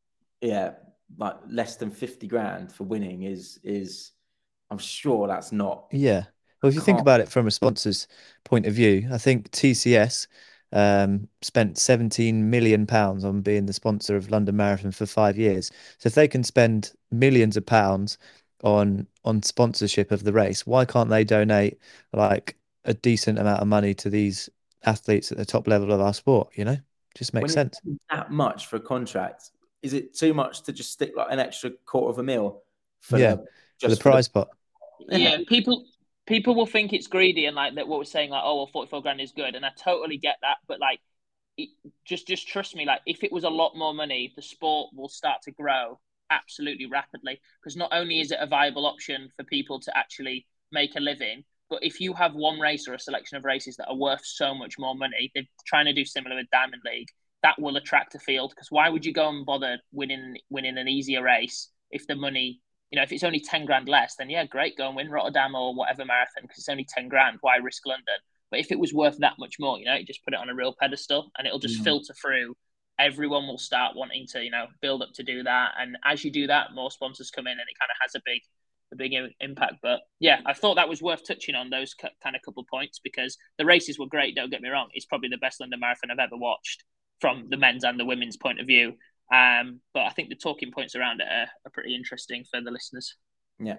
like less than 50 grand for winning is I'm sure that's not. Yeah. Well, if you think about it from a sponsor's point of view, I think TCS spent 17 million pounds on being the sponsor of London Marathon for 5 years. So if they can spend millions of pounds on sponsorship of the race, why can't they donate like a decent amount of money to these athletes at the top level of our sport? Just makes sense. That much for a contract, is it too much to just stick like an extra $250,000 for the prize pot? Yeah, people will think it's greedy, and like that what we're saying, like, oh well, 44 grand is good, and I totally get that, but like, just trust me, like, if it was a lot more money, the sport will start to grow absolutely rapidly, because not only is it a viable option for people to actually make a living, but if you have one race or a selection of races that are worth so much more money, they're trying to do similar with Diamond League, that will attract a field. Because why would you go and bother winning an easier race if the money, if it's only 10 grand less, then yeah, great, go and win Rotterdam or whatever marathon, because it's only 10 grand. Why risk London? But if it was worth that much more, you just put it on a real pedestal and it'll just filter through. Everyone will start wanting to, build up to do that. And as you do that, more sponsors come in and it kind of has a big impact. But yeah, I thought that was worth touching on those kind of couple of points, because the races were great, don't get me wrong. It's probably the best London Marathon I've ever watched from the men's and the women's point of view. But I think the talking points around it are pretty interesting for the listeners. Yeah,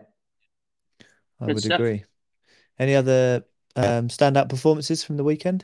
I would agree. Any other standout performances from the weekend?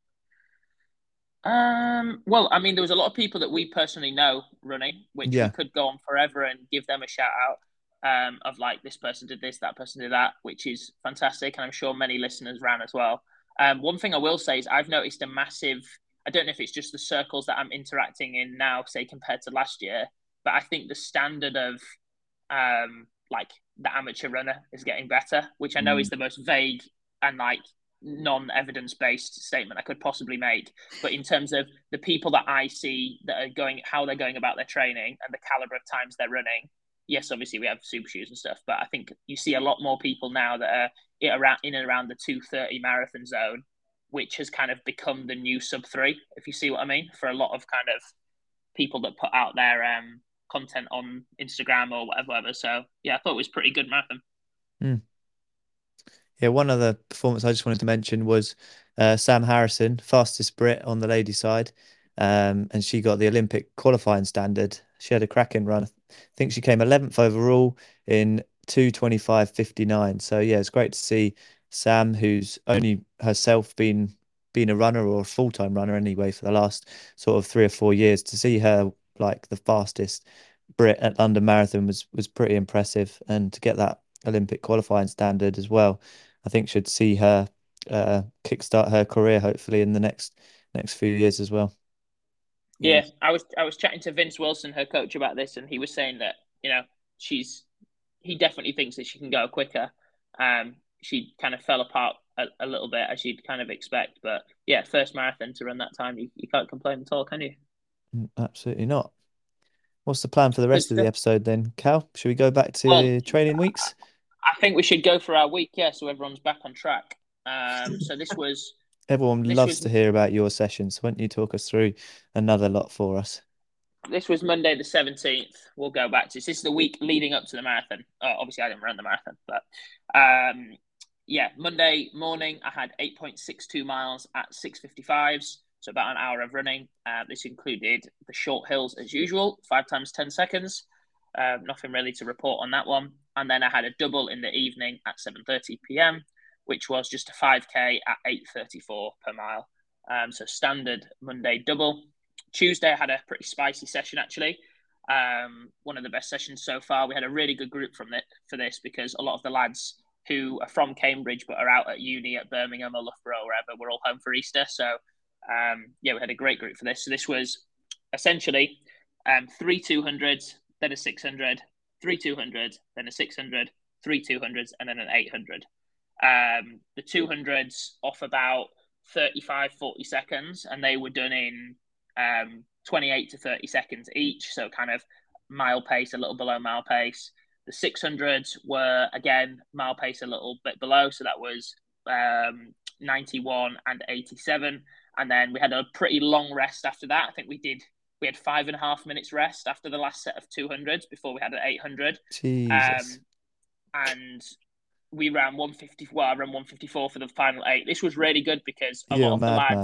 Well, I mean, there was a lot of people that we personally know running, which we could go on forever and give them a shout out. Of like, this person did this, that person did that, which is fantastic. And I'm sure many listeners ran as well. One thing I will say is I've noticed a massive, I don't know if it's just the circles that I'm interacting in now, say compared to last year, but I think the standard of like the amateur runner is getting better, which I know is the most vague and like non-evidence-based statement I could possibly make. But in terms of the people that I see that are going, how they're going about their training and the caliber of times they're running, yes, obviously we have super shoes and stuff, but I think you see a lot more people now that are in and around the 2:30 marathon zone, which has kind of become the new sub 3, if you see what I mean, for a lot of kind of people that put out their content on Instagram or whatever. So yeah, I thought it was pretty good marathon. Mm. Yeah, one other performance I just wanted to mention was Sam Harrison, fastest Brit on the ladies' side. And she got the Olympic qualifying standard. She had a cracking run. I think she came 11th overall in 2:25:59. So yeah, it's great to see Sam, who's only herself been a runner or a full-time runner anyway for the last sort of 3 or 4 years, to see her like the fastest Brit at London Marathon was pretty impressive, and to get that Olympic qualifying standard as well, I think should see her kickstart her career hopefully in the next few years as well. Yeah, I was chatting to Vince Wilson, her coach, about this, and he was saying that he definitely thinks that she can go quicker. She kind of fell apart a little bit, as you'd kind of expect, but yeah, first marathon to run that time, you can't complain at all, can you? Absolutely not. What's the plan for the rest of the episode then, Cal? Should we go back to training weeks? I think we should go for our week, yeah, so everyone's back on track. So everyone loves to hear about your sessions. Why don't you talk us through another lot for us? This was Monday the 17th. We'll go back to this. This is the week leading up to the marathon. Obviously, I didn't run the marathon, but yeah, Monday morning, I had 8.62 miles at 6:55s, so about an hour of running. This included the short hills as usual, 5 times 10 seconds. Nothing really to report on that one. And then I had a double in the evening at 7:30 p.m., which was just a 5K at 8:34 per mile. So standard Monday double. Tuesday, I had a pretty spicy session, actually. One of the best sessions so far. We had a really good group for this, because a lot of the lads who are from Cambridge but are out at uni at Birmingham or Loughborough or wherever were all home for Easter. So, yeah, we had a great group for this. So this was essentially 3 200s, then a 600, 3 200s, then a 600, 3 200s, and then an 800. The 200s off about 35, 40 seconds, and they were done in 28 to 30 seconds each. So kind of mile pace, a little below mile pace. The 600s were, again, mile pace a little bit below. So that was 91 and 87. And then we had a pretty long rest after that. I think we had 5.5 minutes rest after the last set of 200s before we had an 800. Jesus. And we ran 150. Well, I ran 154 for the final 8. This was really good because a lot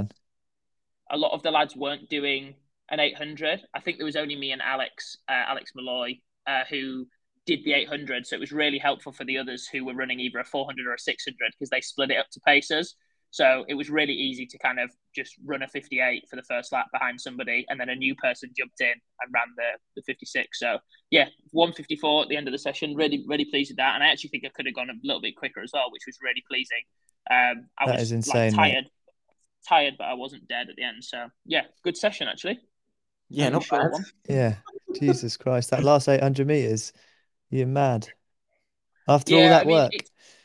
of the lads weren't doing an 800. I think there was only me and Alex Malloy, who did the 800. So it was really helpful for the others who were running either a 400 or a 600, because they split it up to paces. So it was really easy to kind of just run a 58 for the first lap behind somebody, and then a new person jumped in and ran the 56. So yeah, 154 at the end of the session. Really, really pleased with that. And I actually think I could have gone a little bit quicker as well, which was really pleasing. That is insane, tired, but I wasn't dead at the end. So yeah, good session actually. Yeah, not bad. Yeah, Jesus Christ, that last 800 meters, you're mad. After all that work.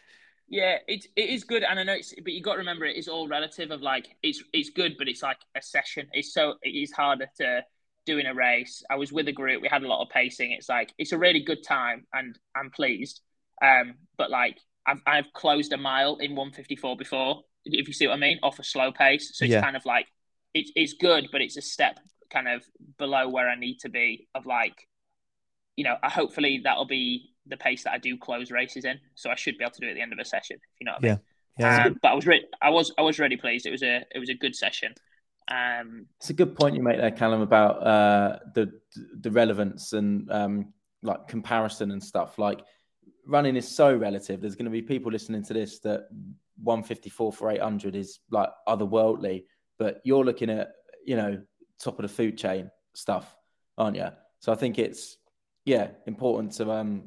It is good, and I know but you got to remember, it is all relative. Of like, it's good, but it's like a session. It is harder to do in a race. I was with a group, we had a lot of pacing. It's like, it's a really good time, and I'm pleased. But like, I've closed a mile in 154 before, if you see what I mean, off a slow pace. So it's kind of like, it's good, but it's a step kind of below where I need to be. Of like, hopefully that'll be the pace that I do close races in, so I should be able to do it at the end of a session, if you know what I mean. Yeah. But I was really pleased. It was a good session. It's a good point you make there, Callum, about the relevance and like comparison and stuff. Like, running is so relative. There's going to be people listening to this that 154 for 800 is like otherworldly, but you're looking at top of the food chain stuff, aren't you? So I think it's important to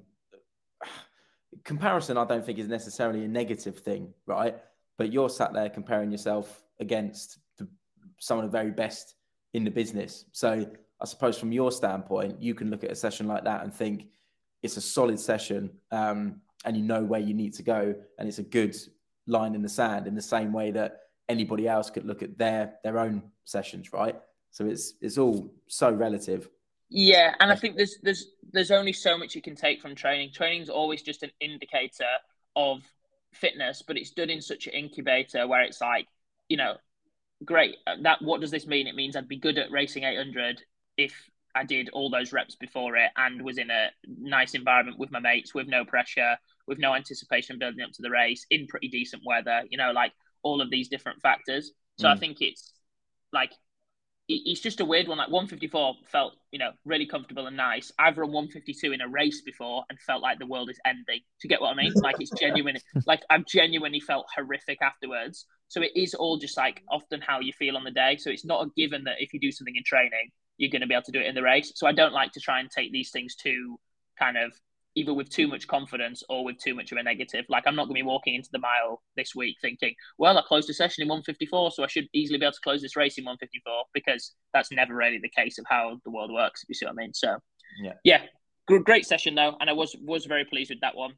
comparison. I don't think is necessarily a negative thing, right? But you're sat there comparing yourself against some of the very best in the business. So I suppose from your standpoint, you can look at a session like that and think it's a solid session, and you know where you need to go, and it's a good line in the sand, in the same way that anybody else could look at their own sessions, right? So it's all so relative. Yeah, and I think there's only so much you can take from training. Training's always just an indicator of fitness, but it's done in such an incubator where it's like, great. What does this mean? It means I'd be good at racing 800 if I did all those reps before it and was in a nice environment with my mates, with no pressure, with no anticipation building up to the race, in pretty decent weather, like all of these different factors. So I think it's like, it's just a weird one. Like 154 felt, really comfortable and nice. I've run 152 in a race before and felt like the world is ending. Do you get what I mean? Like it's genuine. Like I've genuinely felt horrific afterwards. So it is all just like often how you feel on the day. So it's not a given that if you do something in training, you're going to be able to do it in the race. So I don't like to try and take these things too kind of either with too much confidence or with too much of a negative. Like I'm not going to be walking into the mile this week thinking, well, I closed a session in 154, so I should easily be able to close this race in 154, because that's never really the case of how the world works, if you see what I mean. So yeah, great session though. And I was very pleased with that one.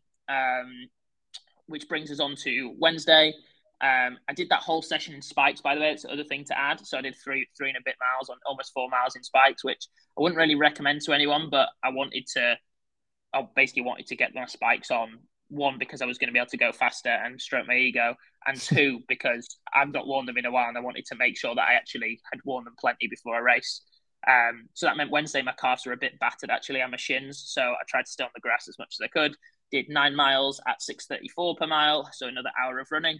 Which brings us on to Wednesday. I did that whole session in spikes, by the way. It's the other thing to add. So I did three and a bit miles on almost 4 miles in spikes, which I wouldn't really recommend to anyone, but I basically wanted to get my spikes on. One, because I was going to be able to go faster and stroke my ego. And two, because I've not worn them in a while and I wanted to make sure that I actually had worn them plenty before a race. So that meant Wednesday my calves were a bit battered actually on my shins. So I tried to stay on the grass as much as I could. Did 9 miles at 6:34 per mile. So another hour of running.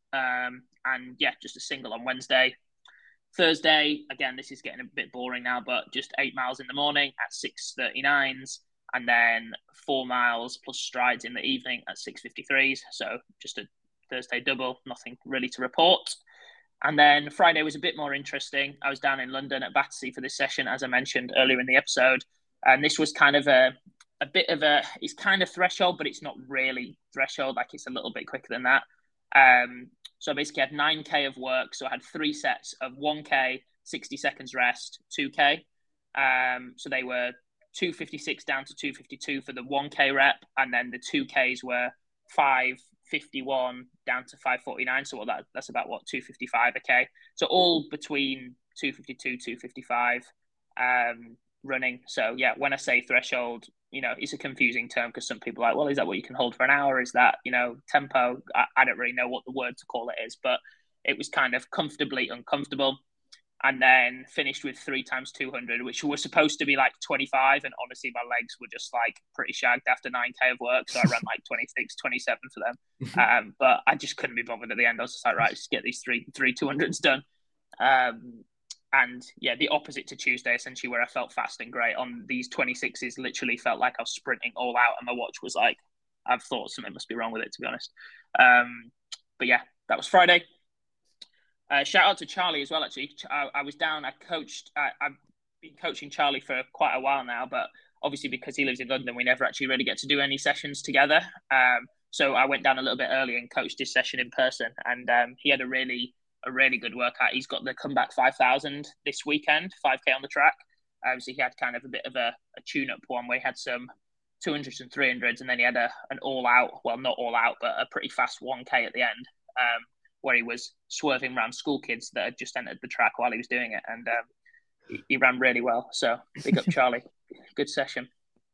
And yeah, just a single on Wednesday. Thursday, again, this is getting a bit boring now, but just 8 miles in the morning at 6:39s. And then 4 miles plus strides in the evening at 6:53s. So just a Thursday double, nothing really to report. And then Friday was a bit more interesting. I was down in London at Battersea for this session, as I mentioned earlier in the episode. And this was kind of a bit of it's kind of threshold, but it's not really threshold. Like it's a little bit quicker than that. So I basically had 9K of work. So I had 3 sets of 1K, 60 seconds rest, 2K. So they were 256 down to 252 for the 1K rep, and then the 2Ks were 551 down to 549. So that's about 255 a K. So all between 252, 255 running. So yeah, when I say threshold, it's a confusing term because some people are like, well, is that what you can hold for an hour? Is that, tempo? I don't really know what the word to call it is, but it was kind of comfortably uncomfortable. And then finished with 3 times 200, which was supposed to be like 25. And honestly, my legs were just like pretty shagged after 9K of work. So I ran like 26, 27 for them. But I just couldn't be bothered at the end. I was just like, right, just get these three 200s done. And yeah, the opposite to Tuesday, essentially, where I felt fast and great. On these 26s, literally felt like I was sprinting all out. And my watch was like, I've thought something must be wrong with it, to be honest. But yeah, that was Friday. Shout out to Charlie as well, actually. I was down, I've been coaching Charlie for quite a while now, but obviously because he lives in London, we never actually really get to do any sessions together. So I went down a little bit early and coached his session in person, and he had a really good workout. He's got the Comeback 5,000 this weekend, 5K on the track. So he had kind of a bit of a tune-up one where he had some 200s and 300s, and then he had an all-out, well, not all-out, but a pretty fast 1K at the end. Where he was swerving around school kids that had just entered the track while he was doing it. And he ran really well. So big up Charlie. Good session.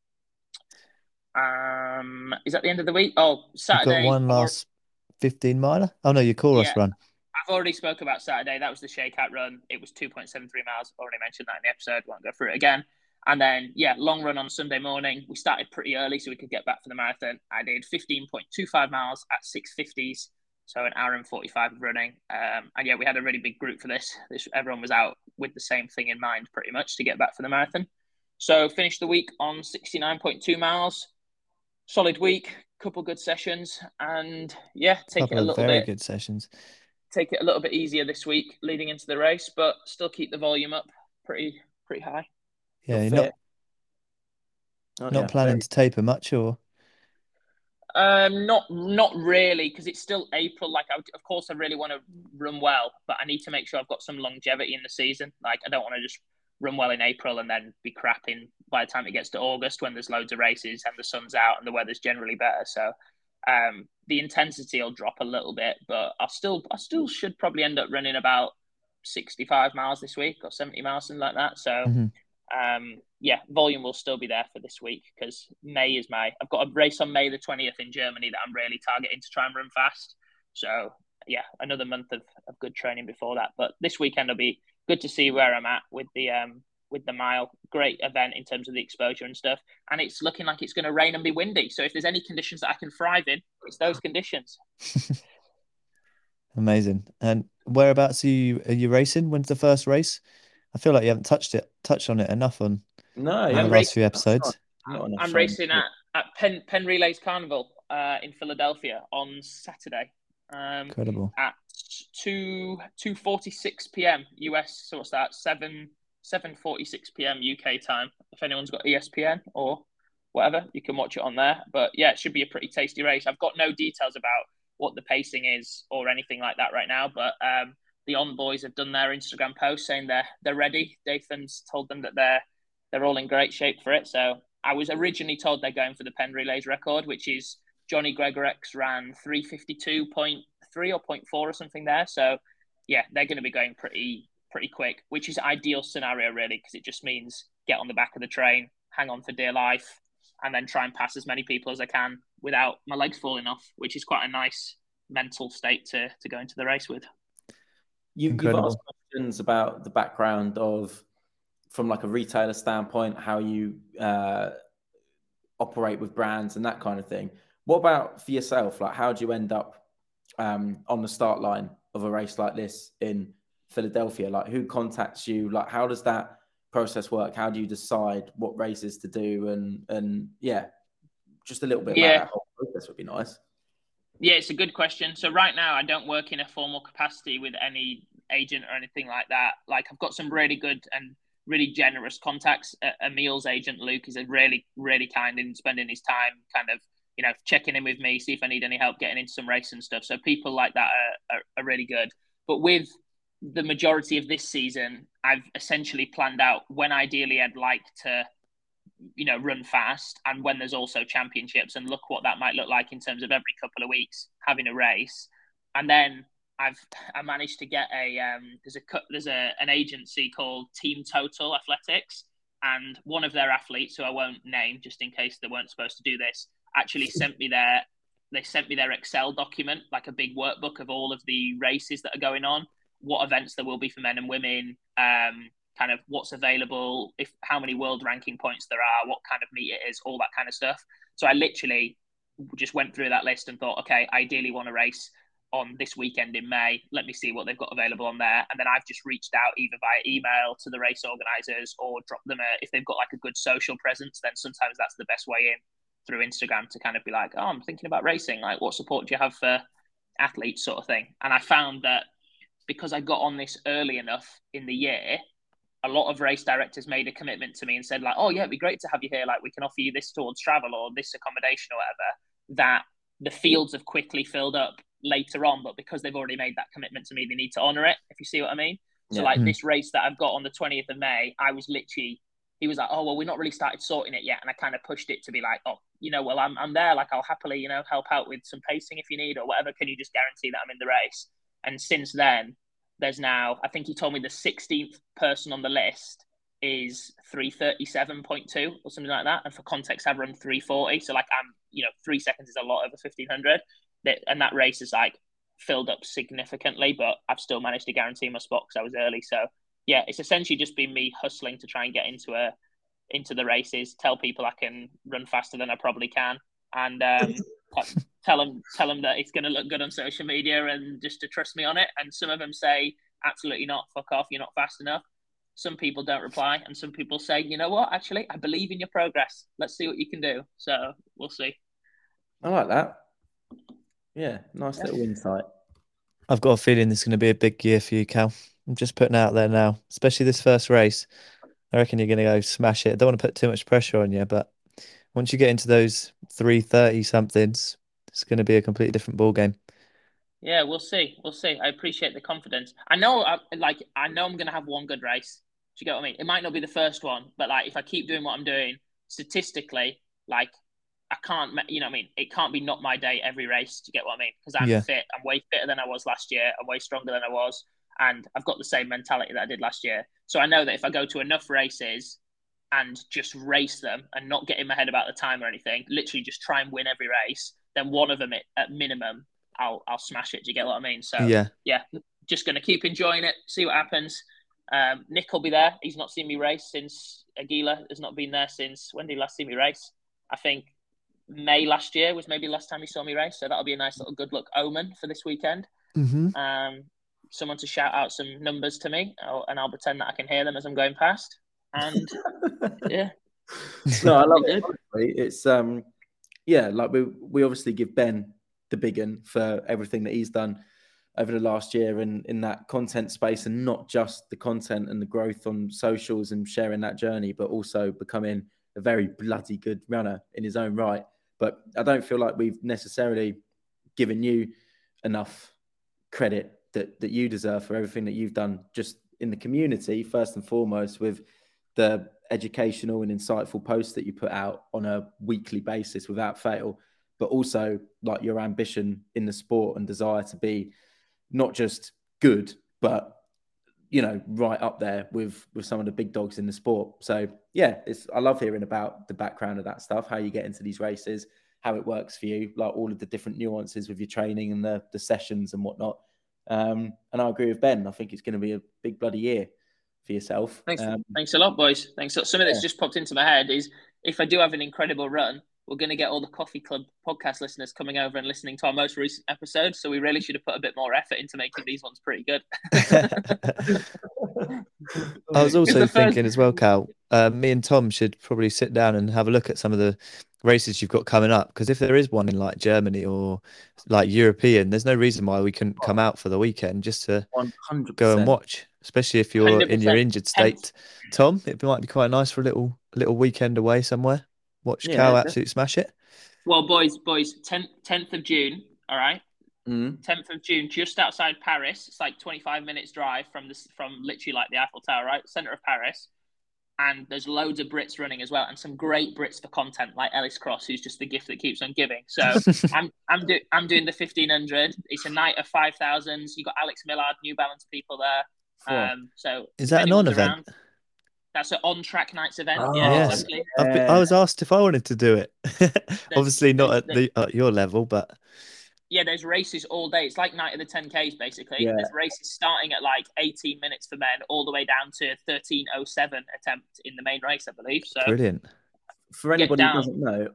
Is that the end of the week? Oh, Saturday. You've got one last 15 miler? Oh, no, your chorus run. I've already spoke about Saturday. That was the Shakeout run. It was 2.73 miles. Already mentioned that in the episode. Won't go through it again. And then, yeah, long run on Sunday morning. We started pretty early so we could get back for the marathon. I did 15.25 miles at 6:50s. So an hour and 45 of running. And yeah, we had a really big group for this. Everyone was out with the same thing in mind, pretty much, to get back for the marathon. So finished the week on 69.2 miles. Solid week, couple good sessions. And yeah, take it a little bit. Good sessions. Take it a little bit easier this week leading into the race, but still keep the volume up pretty high. Yeah, you're not planning to taper much, or? Not really, because it's still April. Like, of course, I really want to run well, but I need to make sure I've got some longevity in the season. Like, I don't want to just run well in April and then be crapping by the time it gets to August when there's loads of races and the sun's out and the weather's generally better. So, the intensity will drop a little bit, but I still should probably end up running about 65 miles this week or 70 miles, something like that. So, yeah, volume will still be there for this week because I've got a race on May the 20th in Germany that I'm really targeting to try and run fast. So yeah, another month of good training before that. But this weekend will be good to see where I'm at with the with the mile. Great event in terms of the exposure and stuff. And it's looking like it's going to rain and be windy. So if there's any conditions that I can thrive in, it's those conditions. Amazing. And whereabouts are you racing? When's the first race? I feel like you haven't touched on it enough on No, the last few episodes. I'm racing at Penn Relays Carnival in Philadelphia on Saturday. Incredible. At 2:46 p.m. US, so what's that? 7:46 p.m. UK time. If anyone's got ESPN or whatever, you can watch it on there. But yeah, it should be a pretty tasty race. I've got no details about what the pacing is or anything like that right now, but the On Boys have done their Instagram post saying they're ready. Dathan's told them that they're all in great shape for it. So I was originally told they're going for the Penn Relays record, which is Johnny Gregorex ran 3:52.3 or 0.4 or something there. So yeah, they're going to be going pretty quick, which is ideal scenario really, because it just means get on the back of the train, hang on for dear life, and then try and pass as many people as I can without my legs falling off, which is quite a nice mental state to go into the race with. You've asked questions about the background of, from like a retailer standpoint, how you operate with brands and that kind of thing. What about for yourself? Like, how do you end up on the start line of a race like this in Philadelphia? Like, who contacts you? Like, how does that process work? How do you decide what races to do? And yeah, just a little bit about that whole process would be nice. Yeah, it's a good question. So right now I don't work in a formal capacity with any agent or anything like that. Like, I've got some really good and really generous contacts. Emil's agent, Luke, is a really, really kind in spending his time kind of, checking in with me, see if I need any help getting into some race and stuff. So people like that are really good. But with the majority of this season, I've essentially planned out when ideally I'd like to run fast, and when there's also championships, and look what that might look like in terms of every couple of weeks having a race. And then I managed to get there's an agency called Team Total Athletics, and one of their athletes, who I won't name just in case they weren't supposed to do this, actually sent me their Excel document, like a big workbook of all of the races that are going on, what events there will be for men and women, kind of what's available, how many world ranking points there are, what kind of meet it is, all that kind of stuff. So I literally just went through that list and thought, okay, I ideally want to race on this weekend in May. Let me see what they've got available on there. And then I've just reached out either via email to the race organisers or dropped them if they've got like a good social presence, then sometimes that's the best way in through Instagram to kind of be like, oh, I'm thinking about racing. Like, what support do you have for athletes, sort of thing? And I found that because I got on this early enough in the year, a lot of race directors made a commitment to me and said like, oh yeah, it'd be great to have you here. Like, we can offer you this towards travel or this accommodation or whatever. That the fields have quickly filled up later on, but because they've already made that commitment to me, they need to honor it, if you see what I mean. So like this race that I've got on the 20th of May, he was like, oh, well, we're not really started sorting it yet. And I kind of pushed it to be like, oh, well, I'm there. Like, I'll happily, help out with some pacing if you need or whatever. Can you just guarantee that I'm in the race? And since then, there's now, I think he told me the 16th person on the list is 3:37.2 or something like that. And for context, I've run 3:40. So like, I'm, 3 seconds is a lot over 1500. And that race is like filled up significantly, but I've still managed to guarantee my spot because I was early. So yeah, it's essentially just been me hustling to try and get into the races, tell people I can run faster than I probably can, and tell them that it's going to look good on social media and just to trust me on it. And some of them say, absolutely not, fuck off, you're not fast enough. Some people don't reply, and some people say, you know what, actually, I believe in your progress. Let's see what you can do. So we'll see. I like that. Yeah, nice little insight. I've got a feeling this is going to be a big year for you, Cal. I'm just putting it out there now, especially this first race. I reckon you're going to go smash it. I don't want to put too much pressure on you, but once you get into those 3:30 somethings, it's going to be a completely different ball game. Yeah, we'll see. We'll see. I appreciate the confidence. I know I'm going to have one good race. Do you get what I mean? It might not be the first one, but like if I keep doing what I'm doing, statistically, like I can't, it can't be not my day every race. Do you get what I mean? Because I'm fit. I'm way fitter than I was last year. I'm way stronger than I was. And I've got the same mentality that I did last year. So I know that if I go to enough races and just race them and not get in my head about the time or anything, literally just try and win every race, then one of them at minimum, I'll smash it. Do you get what I mean? So yeah, just going to keep enjoying it, see what happens. Nick will be there. He's not seen me race since Aguila has not been there since, when did he last see me race? I think May last year was maybe last time he saw me race. So that'll be a nice little good luck omen for this weekend. Mm-hmm. Someone to shout out some numbers to me, and I'll pretend that I can hear them as I'm going past. And yeah. No, I love it. Honestly, it's like we obviously give Ben the big one for everything that he's done over the last year and in that content space, and not just the content and the growth on socials and sharing that journey, but also becoming a very bloody good runner in his own right. But I don't feel like we've necessarily given you enough credit that you deserve for everything that you've done just in the community, first and foremost, with the educational and insightful posts that you put out on a weekly basis without fail, but also like your ambition in the sport and desire to be not just good, but right up there with some of the big dogs in the sport. So yeah, I love hearing about the background of that stuff, how you get into these races, how it works for you, like all of the different nuances with your training and the sessions and whatnot. And I agree with Ben. I think it's going to be a big bloody year for yourself. Thanks a lot, boys. Thanks. Something that's just popped into my head is, if I do have an incredible run, we're going to get all the Coffee Club podcast listeners coming over and listening to our most recent episode. So we really should have put a bit more effort into making these ones pretty good. I was also thinking as well, Cal, me and Tom should probably sit down and have a look at some of the races you've got coming up. Because if there is one in like Germany or like European, there's no reason why we couldn't come out for the weekend just to 100%. go and watch. Especially if you're 100%. in your injured state, Tom, it might be quite nice for a little weekend away somewhere. Watch Cal absolutely smash it. Well, boys, 10th of June, all right? 10th of June, just outside Paris. It's like 25 minutes drive from literally like the Eiffel Tower, right? Center of Paris. And there's loads of Brits running as well, and some great Brits for content, like Ellis Cross, who's just the gift that keeps on giving. So I'm doing the 1500. It's a night of 5,000s. You got Alex Millard, New Balance people there. So is that an on event? That's an on-track nights event. Oh, yeah, exactly. I was asked if I wanted to do it. Obviously not at your level, but yeah, there's races all day. It's like night of the 10Ks, basically. Yeah. There's races starting at like 18 minutes for men, all the way down to 13:07 attempt in the main race, I believe. So brilliant. For anybody who doesn't know,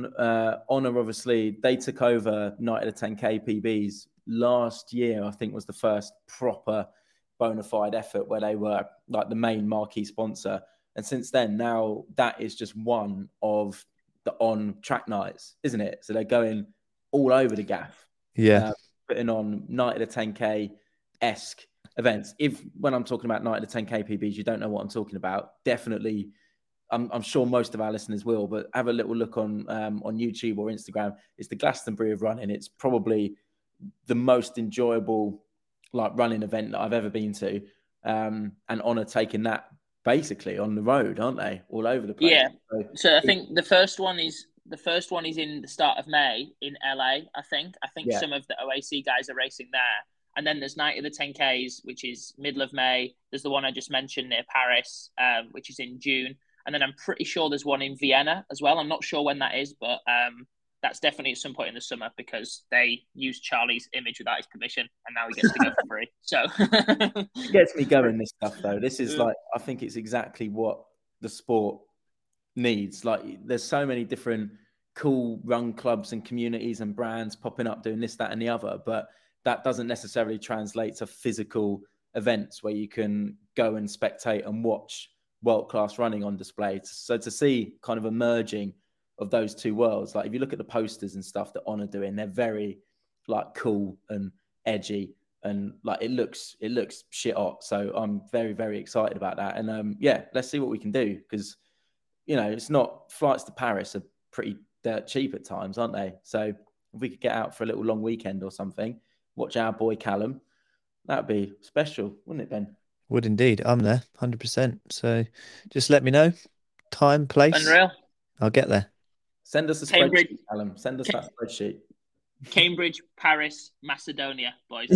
Honor, obviously, they took over night of the 10K PBs last year. I think was the first proper bona fide effort where they were like the main marquee sponsor. And since then, now that is just one of the on track nights, isn't it? So they're going all over the gaff. Yeah. Putting on night of the 10K-esque events. When I'm talking about night of the 10K PBs, you don't know what I'm talking about, definitely, I'm sure most of our listeners will, but have a little look on YouTube or Instagram. It's the Glastonbury of running. It's probably the most enjoyable like running event that I've ever been to. And Honor taking that basically on the road, aren't they? All over the place. Yeah. So I think the first one is in the start of May in LA, I think. Some of the OAC guys are racing there. And then there's night of the 10Ks, which is middle of May. There's the one I just mentioned near Paris, which is in June. And then I'm pretty sure there's one in Vienna as well. I'm not sure when that is, but that's definitely at some point in the summer because they used Charlie's image without his permission and now he gets to go for free. So it gets me going, this stuff, though. This is like, I think it's exactly what the sport needs. Like, there's so many different cool run clubs and communities and brands popping up doing this, that, and the other, but that doesn't necessarily translate to physical events where you can go and spectate and watch world-class running on display. So to see kind of a merging of those two worlds, like if you look at the posters and stuff that Honor doing, they're very like cool and edgy and like it looks shit hot. So I'm very, very excited about that. And let's see what we can do because, it's not, flights to Paris are pretty dirt cheap at times, aren't they? So if we could get out for a little long weekend or something, watch our boy Callum, that'd be special, wouldn't it, Ben? Would indeed. I'm there, 100%. So just let me know, time, place. Unreal. I'll get there. Send us a spreadsheet, Callum. Send us that spreadsheet. Cambridge, Paris, Macedonia, boys.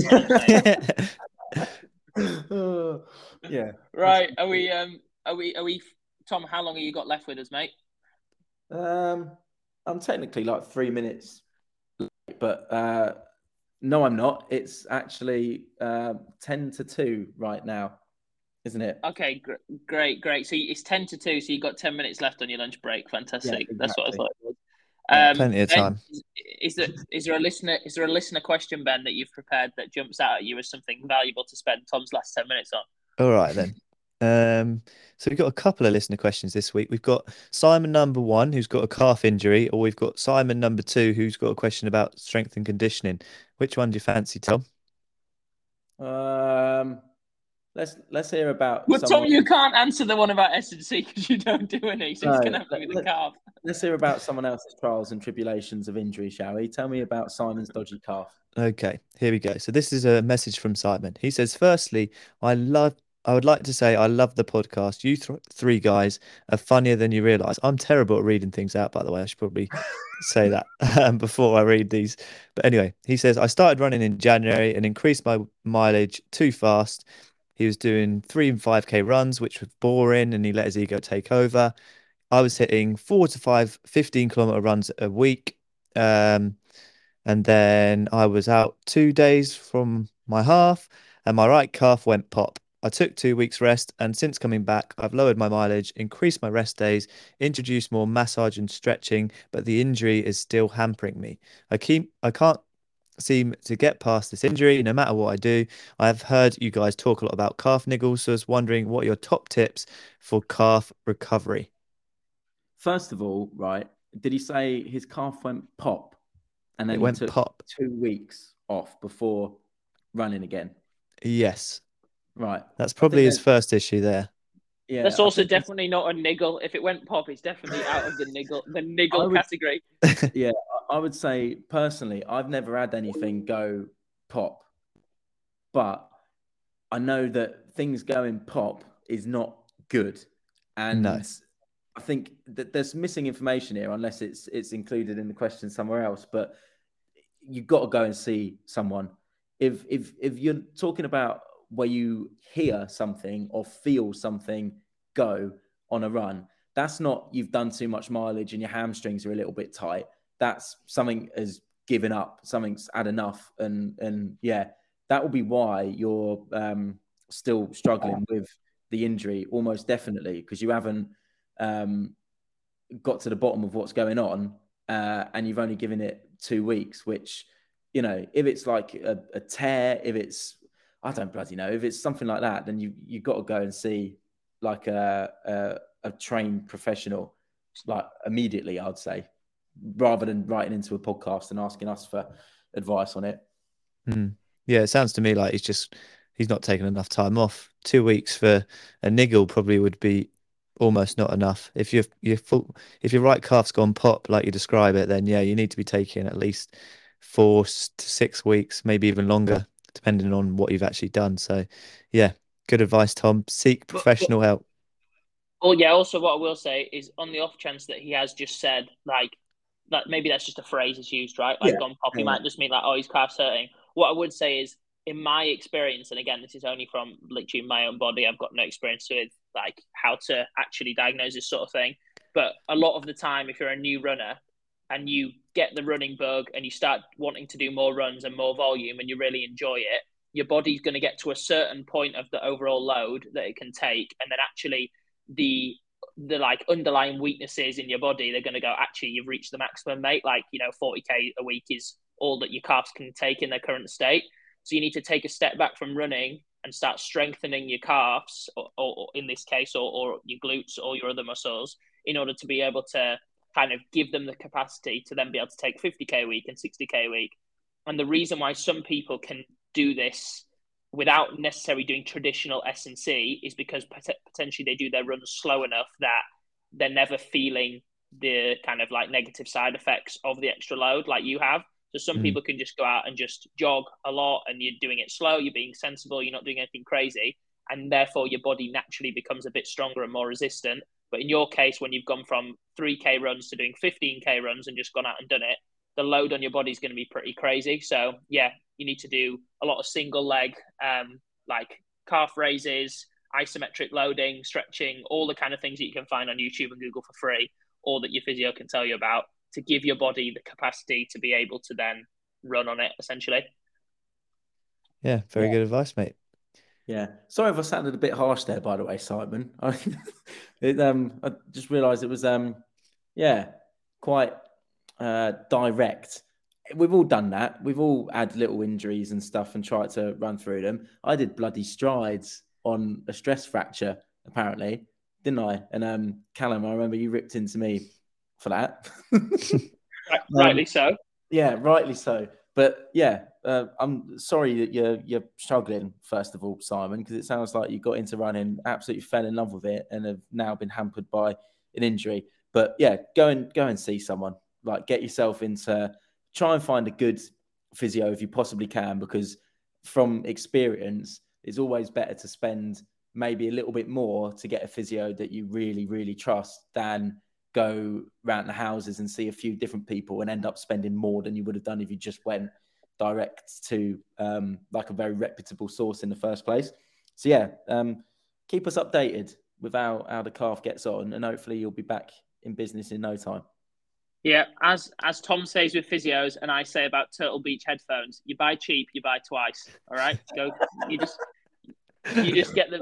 Yeah. Right. Are we? Tom, how long have you got left with us, mate? I'm technically like 3 minutes, but no, I'm not. It's actually 10 to 2 right now. isn't it? Okay, great. So it's 10 to 2. So you've got 10 minutes left on your lunch break. Yeah, Fantastic. That's what I exactly. thought it was. Yeah. Plenty of Ben, time. is there a listener question, Ben, that you've prepared that jumps out at you as something valuable to spend Tom's last 10 minutes on? All right then. So we've got a couple of listener questions this week. We've got Simon number one, who's got a calf injury, or we've got Simon number two, who's got a question about strength and conditioning. Which one do you fancy, Tom? Let's hear about Well, Tom, someone. you can't answer the one about S&C because you don't do any, so he's going to have to be the calf. Let's hear about someone else's trials and tribulations of injury, shall we? Tell me about Simon's dodgy calf. Okay, here we go. So this is a message from Simon. He says, firstly, I would like to say I love the podcast. You three guys are funnier than you realize. I'm terrible at reading things out, by the way. I should probably say that before I read these. But anyway, he says, I started running in January and increased my mileage too fast. He was doing 3 and 5K runs, which was boring, and he let his ego take over. I was hitting 4 to 5 15-kilometer runs a week. And then I was out 2 days from my half, and my right calf went pop. I took 2 weeks rest, and since coming back, I've lowered my mileage, increased my rest days, introduced more massage and stretching, but the injury is still hampering me. I can't seem to get past this injury no matter what I do. I have heard you guys talk a lot about calf niggles, so I was wondering what are your top tips for calf recovery? First of all, right, did he say his calf went pop and then It he went took pop. 2 weeks off before running again? Yes. Right. That's probably his first issue there. Yeah. That's also definitely not a niggle. If it went pop, it's definitely out of the niggle category. Yeah, I would say personally, I've never had anything go pop, but I know that things going pop is not good, and No. I think that there's missing information here, unless it's included in the question somewhere else. But you've got to go and see someone. If you're talking about where you hear something or feel something go on a run, that's not you've done too much mileage and your hamstrings are a little bit tight. That's something has given up, something's had enough, and yeah, that will be why you're still struggling with the injury, almost definitely, because you haven't got to the bottom of what's going on, and you've only given it 2 weeks, which, you know, if it's like a tear, if it's, I don't bloody know, if it's something like that, then you've got to go and see like a trained professional, like immediately, I'd say, rather than writing into a podcast and asking us for advice on it. Yeah, it sounds to me like he's not taken enough time off. 2 weeks for a niggle probably would be almost not enough. If your right calf's gone pop like you describe it, then yeah, you need to be taking at least 4 to 6 weeks, maybe even longer, depending on what you've actually done. So yeah, good advice, Tom. Seek professional help. Oh yeah. Also, what I will say is, on the off chance that he has just said like that, maybe that's just a phrase that's used, right? Like gone pop. He might just mean like, oh, his calf's hurting. What I would say is, in my experience, and again, this is only from literally my own body. I've got no experience with like how to actually diagnose this sort of thing. But a lot of the time, if you're a new runner and you get the running bug and you start wanting to do more runs and more volume and you really enjoy it, your body's going to get to a certain point of the overall load that it can take, and then actually the like underlying weaknesses in your body, they're going to go, actually, you've reached the maximum, mate. Like, 40K a week is all that your calves can take in their current state. So you need to take a step back from running and start strengthening your calves, or in this case, or your glutes or your other muscles, in order to be able to kind of give them the capacity to then be able to take 50K a week and 60K a week. And the reason why some people can do this without necessarily doing traditional S&C is because potentially they do their runs slow enough that they're never feeling the kind of like negative side effects of the extra load like you have. So some people can just go out and just jog a lot, and you're doing it slow, you're being sensible, you're not doing anything crazy, and therefore your body naturally becomes a bit stronger and more resistant. But in your case, when you've gone from 3K runs to doing 15K runs and just gone out and done it, the load on your body is going to be pretty crazy. So yeah, you need to do a lot of single leg, like calf raises, isometric loading, stretching, all the kind of things that you can find on YouTube and Google for free, or that your physio can tell you about, to give your body the capacity to be able to then run on it, essentially. Yeah, very good advice, mate. Yeah. Sorry if I sounded a bit harsh there, by the way, Simon. I just realised it was quite direct. We've all done that. We've all had little injuries and stuff and tried to run through them. I did bloody strides on a stress fracture, apparently, didn't I? And Callum, I remember you ripped into me for that. Rightly so. Yeah, rightly so. But yeah, I'm sorry that you're struggling, first of all, Simon, because it sounds like you got into running, absolutely fell in love with it, and have now been hampered by an injury. But yeah, go and see someone. Like, get yourself into, try and find a good physio if you possibly can, because from experience, it's always better to spend maybe a little bit more to get a physio that you really, really trust than go round the houses and see a few different people and end up spending more than you would have done if you just went direct to like a very reputable source in the first place. So yeah, keep us updated with how the calf gets on, and hopefully you'll be back in business in no time. Yeah, as Tom says with physios, and I say about Turtle Beach headphones, you buy cheap, you buy twice. All right, go. You just get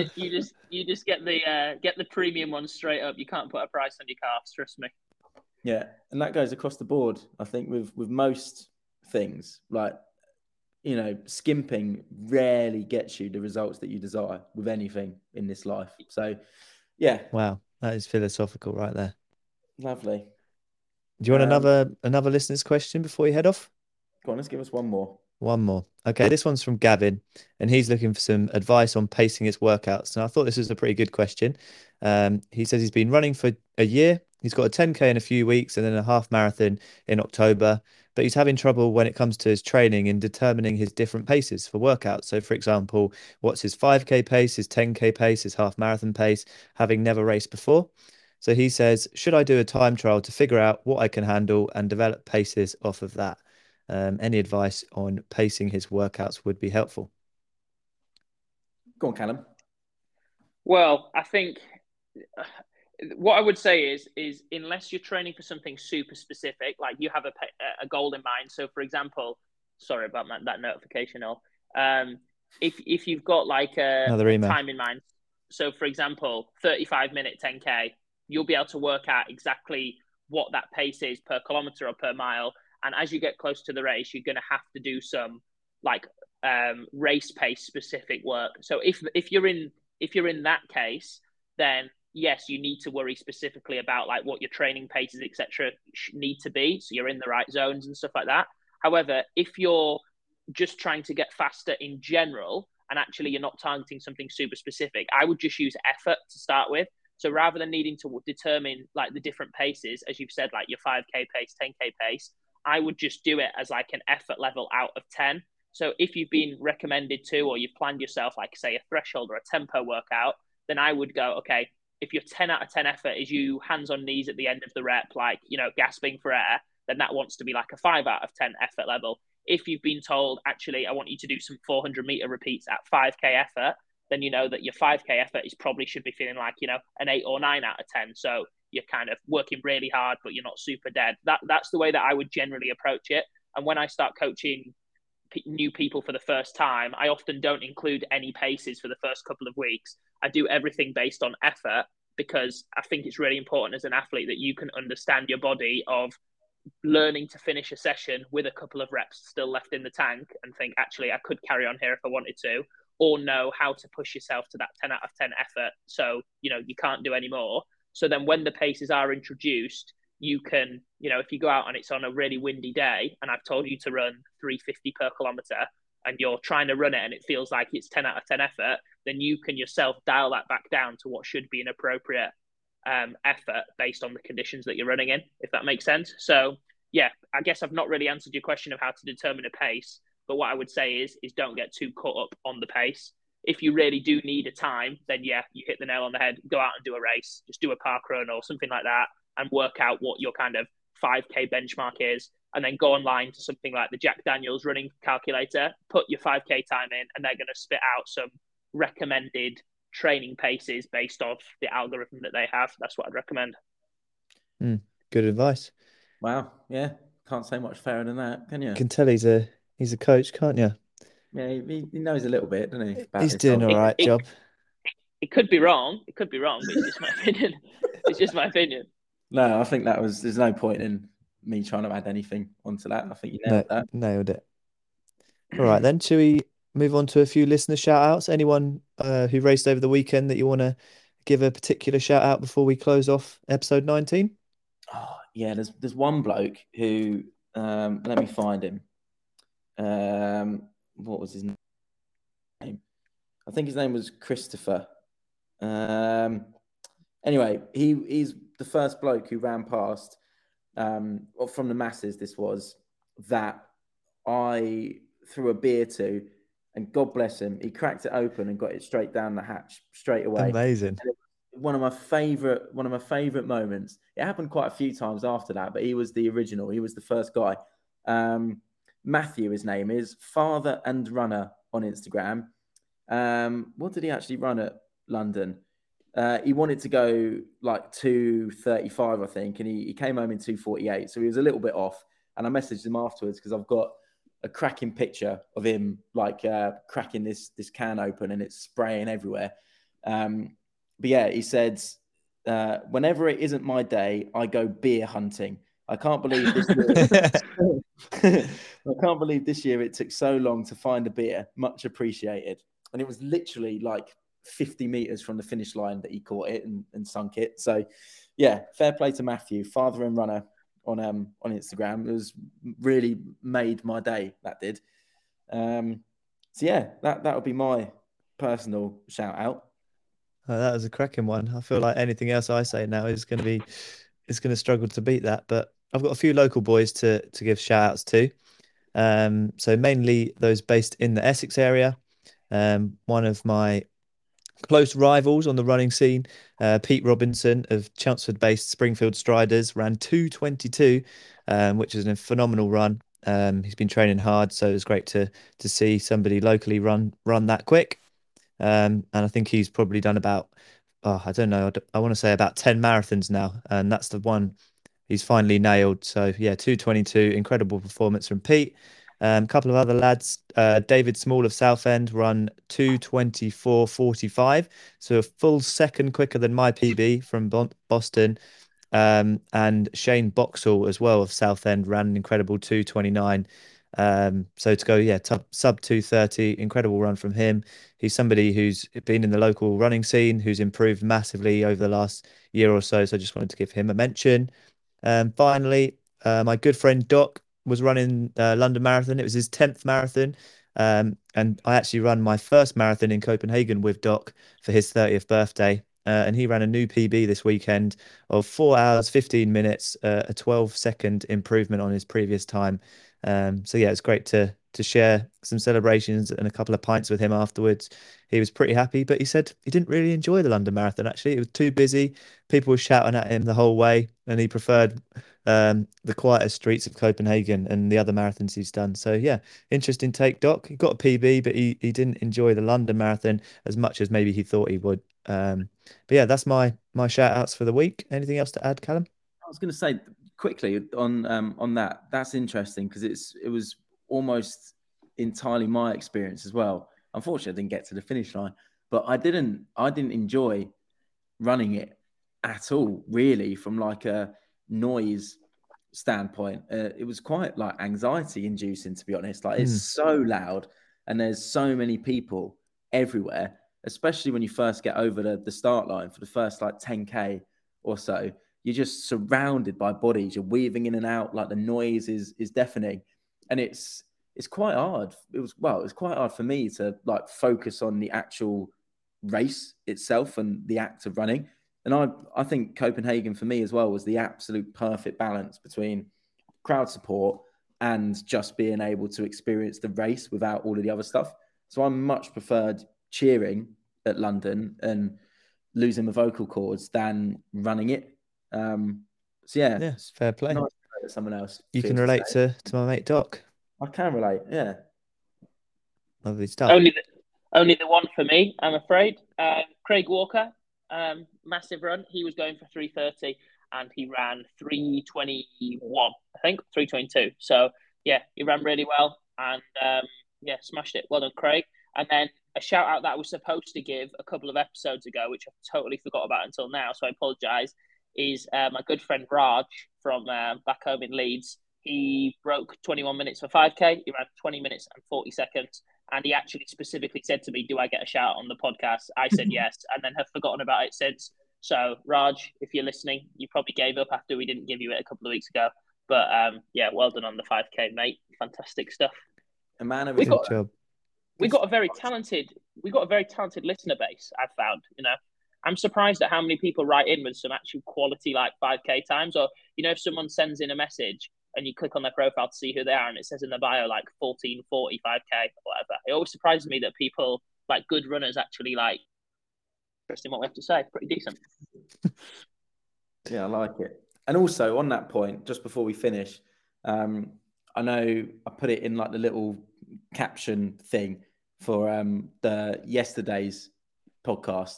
the premium one straight up. You can't put a price on your calves, trust me. Yeah, and that goes across the board. I think with most things, like, you know, skimping rarely gets you the results that you desire with anything in this life. So, yeah. Wow, that is philosophical right there. Lovely. Do you want another listener's question before you head off? Go on, let's give us one more. One more. Okay, this one's from Gavin, and he's looking for some advice on pacing his workouts. And I thought this was a pretty good question. He says he's been running for a year. He's got a 10K in a few weeks and then a half marathon in October, but he's having trouble when it comes to his training in determining his different paces for workouts. So, for example, what's his 5K pace, his 10K pace, his half marathon pace, having never raced before. So he says, should I do a time trial to figure out what I can handle and develop paces off of that? Any advice on pacing his workouts would be helpful. Go on, Callum. Well, I think what I would say is unless you're training for something super specific, like you have a goal in mind. So, for example, sorry about that notification, if you've got like a time in mind, so for example, 35-minute 10K, you'll be able to work out exactly what that pace is per kilometer or per mile. And as you get close to the race, you're going to have to do some like race pace specific work. So if you're in that case, then yes, you need to worry specifically about like what your training paces, etc., need to be, so you're in the right zones and stuff like that. However, if you're just trying to get faster in general and actually you're not targeting something super specific, I would just use effort to start with. So rather than needing to determine like the different paces, as you've said, like your 5K pace, 10K pace, I would just do it as like an effort level out of 10. So if you've been recommended to, or you've planned yourself, like say a threshold or a tempo workout, then I would go, okay, if your 10 out of 10 effort is you hands on knees at the end of the rep, like, you know, gasping for air, then that wants to be like a 5 out of 10 effort level. If you've been told, actually, I want you to do some 400-meter repeats at 5K effort, then you know that your 5K effort is probably should be feeling like, you know, an 8 or 9 out of 10. So you're kind of working really hard, but you're not super dead. That's the way that I would generally approach it. And when I start coaching new people for the first time, I often don't include any paces for the first couple of weeks. I do everything based on effort, because I think it's really important as an athlete that you can understand your body of learning to finish a session with a couple of reps still left in the tank and think, actually, I could carry on here if I wanted to, or know how to push yourself to that 10 out of 10 effort. So, you know, you can't do any more. So then when the paces are introduced, you can, you know, if you go out and it's on a really windy day and I've told you to run 350 per kilometer and you're trying to run it and it feels like it's 10 out of 10 effort, then you can yourself dial that back down to what should be an appropriate effort based on the conditions that you're running in, if that makes sense. So yeah, I guess I've not really answered your question of how to determine a pace, but what I would say is don't get too caught up on the pace. If you really do need a time, then yeah, you hit the nail on the head, go out and do a race, just do a park run or something like that, and work out what your kind of 5K benchmark is, and then go online to something like the Jack Daniels running calculator, put your 5K time in, and they're going to spit out some recommended training paces based off the algorithm that they have. That's what I'd recommend. Good advice. Wow. Yeah. Can't say much fairer than that, can you? You can tell he's a coach, can't you? Yeah, he knows a little bit, doesn't he? About He's this doing whole all right job. It could be wrong. It could be wrong, but it's just my opinion. It's just my opinion. No, I think there's no point in me trying to add anything onto that. I think you No, nailed that. nailed it. All right, then. Should we move on to a few listener shout outs? Anyone who raced over the weekend that you want to give a particular shout out before we close off episode 19? Oh, yeah, there's one bloke who let me find him. What was his name? I think his name was Christopher. Anyway, he's the first bloke who ran past from the masses. This was that I threw a beer to, and God bless him, he cracked it open and got it straight down the hatch straight away. Amazing. One of my favorite moments. It happened quite a few times after that, but he was the original. He was the first guy. Matthew, his name is, Father and Runner on Instagram. What did he actually run at London? He wanted to go like 2:35, I think, and he came home in 2:48, so he was a little bit off. And I messaged him afterwards because I've got a cracking picture of him like cracking this can open and it's spraying everywhere. But yeah, he said, whenever it isn't my day, I go beer hunting. I can't believe this year. I can't believe this year it took so long to find a beer. Much appreciated. And it was literally like 50 meters from the finish line that he caught it and sunk it. So yeah, fair play to Matthew, Father and Runner on Instagram. It was really made my day. That did. So yeah, that would be my personal shout out. Oh, that was a cracking one. I feel like anything else I say now is going to struggle to beat that. But I've got a few local boys to give shout outs to. So mainly those based in the Essex area. One of my close rivals on the running scene, Pete Robinson of Chelmsford-based Springfield Striders, ran 2:22, which is a phenomenal run. He's been training hard, so it was great to see somebody locally run that quick. And I think he's probably done about, I don't know, I want to say about 10 marathons now, and that's the one he's finally nailed. So yeah, 2:22, incredible performance from Pete. A couple of other lads, David Small of Southend run 2:24.45, so a full second quicker than my PB from Boston. And Shane Boxall as well of Southend ran an incredible 2:29. So to go, yeah, sub 2:30, incredible run from him. He's somebody who's been in the local running scene, who's improved massively over the last year or so. So I just wanted to give him a mention. Finally, my good friend Doc was running London Marathon. It was his 10th marathon. And I actually ran my first marathon in Copenhagen with Doc for his 30th birthday. And he ran a new PB this weekend of 4 hours, 15 minutes, a 12-second improvement on his previous time. So yeah, it's great to share some celebrations and a couple of pints with him afterwards. He was pretty happy, but he said he didn't really enjoy the London Marathon, actually. It was too busy. People were shouting at him the whole way, and he preferred the quieter streets of Copenhagen and the other marathons he's done. So yeah, interesting take, Doc. He got a PB, but he didn't enjoy the London Marathon as much as maybe he thought he would. But yeah, that's my shout outs for the week. Anything else to add, Callum? I was going to say quickly on that. That's interesting because it was almost entirely my experience as well. Unfortunately, I didn't get to the finish line, but I didn't enjoy running it at all, really, from like a noise standpoint. It was quite like anxiety inducing, to be honest. Like it's so loud and there's so many people everywhere, especially when you first get over the start line for the first like 10K or so. You're just surrounded by bodies. You're weaving in and out. Like the noise is deafening, and it's quite hard. It was quite hard for me to like focus on the actual race itself and the act of running. And I think Copenhagen for me as well was the absolute perfect balance between crowd support and just being able to experience the race without all of the other stuff. So I much preferred cheering at London and losing my vocal cords than running it. So yeah, fair play. Nice to someone else. You can relate to my mate Doc. I can relate. Yeah, lovely stuff. Only the one for me, I'm afraid. Craig Walker, massive run. He was going for 3:30 and he ran 3:21, I think 3:22. So yeah, he ran really well, and Yeah, smashed it. Well done, Craig. And then a shout out that I was supposed to give a couple of episodes ago, which I totally forgot about until now, so I apologise, is my good friend Raj from back home in Leeds. He broke 21 minutes for 5K. He ran 20 minutes and 40 seconds. And he actually specifically said to me, do I get a shout on the podcast? I said yes, and then have forgotten about it since. So, Raj, if you're listening, you probably gave up after we didn't give you it a couple of weeks ago. But yeah, well done on the 5K, mate. Fantastic stuff. A man of We his got job. we got a very talented listener base. I've found. I'm surprised at how many people write in with some actual quality like 5K times, or if someone sends in a message and you click on their profile to see who they are, and it says in the bio like 1440 5K or whatever. It always surprises me that people like good runners actually like interesting what we have to say. Pretty decent. Yeah, I like it. And also on that point, just before we finish, I know I put it in like the little caption thing for the yesterday's podcast,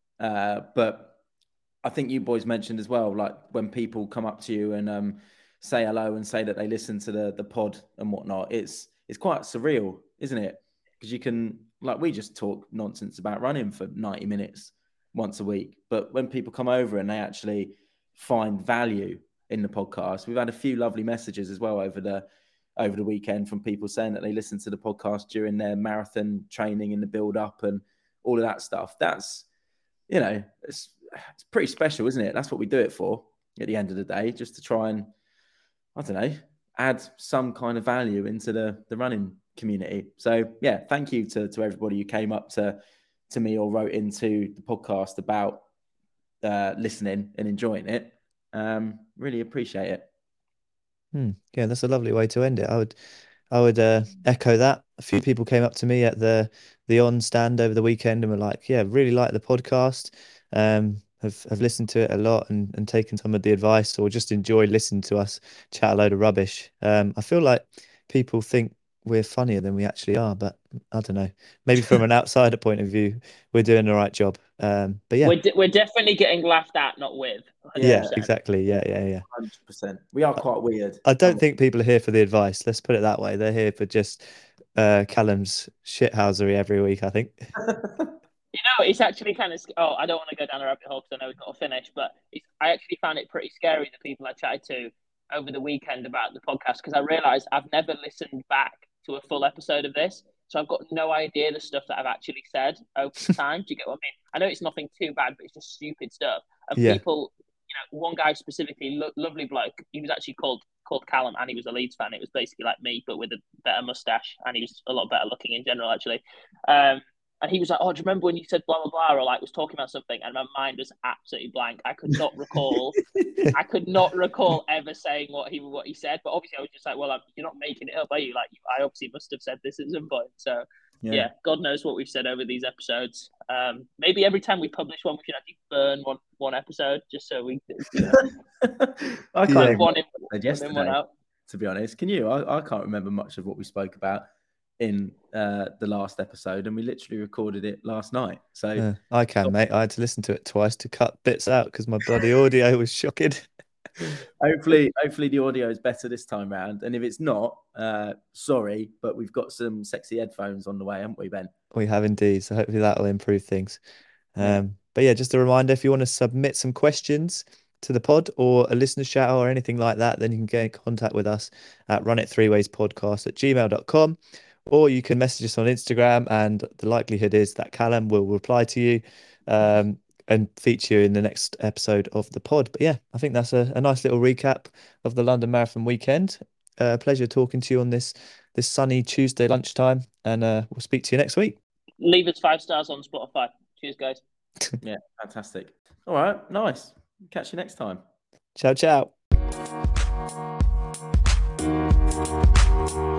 but I think you boys mentioned as well, like when people come up to you and say hello and say that they listen to the pod and whatnot, it's quite surreal, isn't it? Because you can, like, we just talk nonsense about running for 90 minutes once a week, but when people come over and they actually find value in the podcast, we've had a few lovely messages as well over the weekend from people saying that they listen to the podcast during their marathon training in the build up and all of that stuff. That's, it's pretty special, isn't it? That's what we do it for at the end of the day, just to try and, I don't know, add some kind of value into the running community. So yeah, thank you to everybody who came up to me or wrote into the podcast about listening and enjoying it. Really appreciate it. Yeah, that's a lovely way to end it. I would echo that. A few people came up to me at the On stand over the weekend and were like, "Yeah, really like the podcast. Have listened to it a lot and taken some of the advice, or just enjoyed listening to us chat a load of rubbish." I feel like people think we're funnier than we actually are, but I don't know. Maybe from an outsider point of view, we're doing the right job. But yeah, we're definitely getting laughed at, not with. 100%. Yeah, exactly. Yeah. 100%. We are quite weird. I don't think people are here for the advice. Let's put it that way. They're here for just Callum's shithousery every week, I think. It's actually kind of... Oh, I don't want to go down a rabbit hole because I know we've got to finish, but I actually found it pretty scary, the people I chatted to over the weekend about the podcast, because I realised I've never listened back to a full episode of this, so I've got no idea the stuff that I've actually said over time. Do you get what I mean? I know it's nothing too bad, but it's just stupid stuff. And people... one guy specifically, lovely bloke, he was actually called Callum, and he was a Leeds fan. It was basically like me, but with a better mustache, and he was a lot better looking in general, actually. And he was like, "Oh, do you remember when you said blah blah blah?" Or like was talking about something, and my mind was absolutely blank. I could not recall. I could not recall ever saying what he said. But obviously, I was just like, "Well, you're not making it up, are you?" Like, I obviously must have said this at some point. So. Yeah, God knows what we've said over these episodes. Maybe every time we publish one, we should actually burn one episode just so we. I can't one in, yesterday, one out. to be honest. Can you? I can't remember much of what we spoke about in the last episode, and we literally recorded it last night. So I can, mate. I had to listen to it twice to cut bits out because my bloody audio was shocking. Hopefully the audio is better this time round, and if it's not, sorry, but we've got some sexy headphones on the way, haven't we, Ben? We have indeed, so hopefully that will improve things. But yeah, just a reminder, if you want to submit some questions to the pod or a listener shout or anything like that, then you can get in contact with us at runit3wayspodcast@gmail.com, or you can message us on Instagram, and the likelihood is that Callum will reply to you and feature you in the next episode of the pod. But yeah, I think that's a nice little recap of the London Marathon weekend. Pleasure talking to you on this sunny Tuesday lunchtime, and we'll speak to you next week. Leave us 5 stars on Spotify. Cheers, guys. Yeah, fantastic. All right, nice. Catch you next time. Ciao, ciao.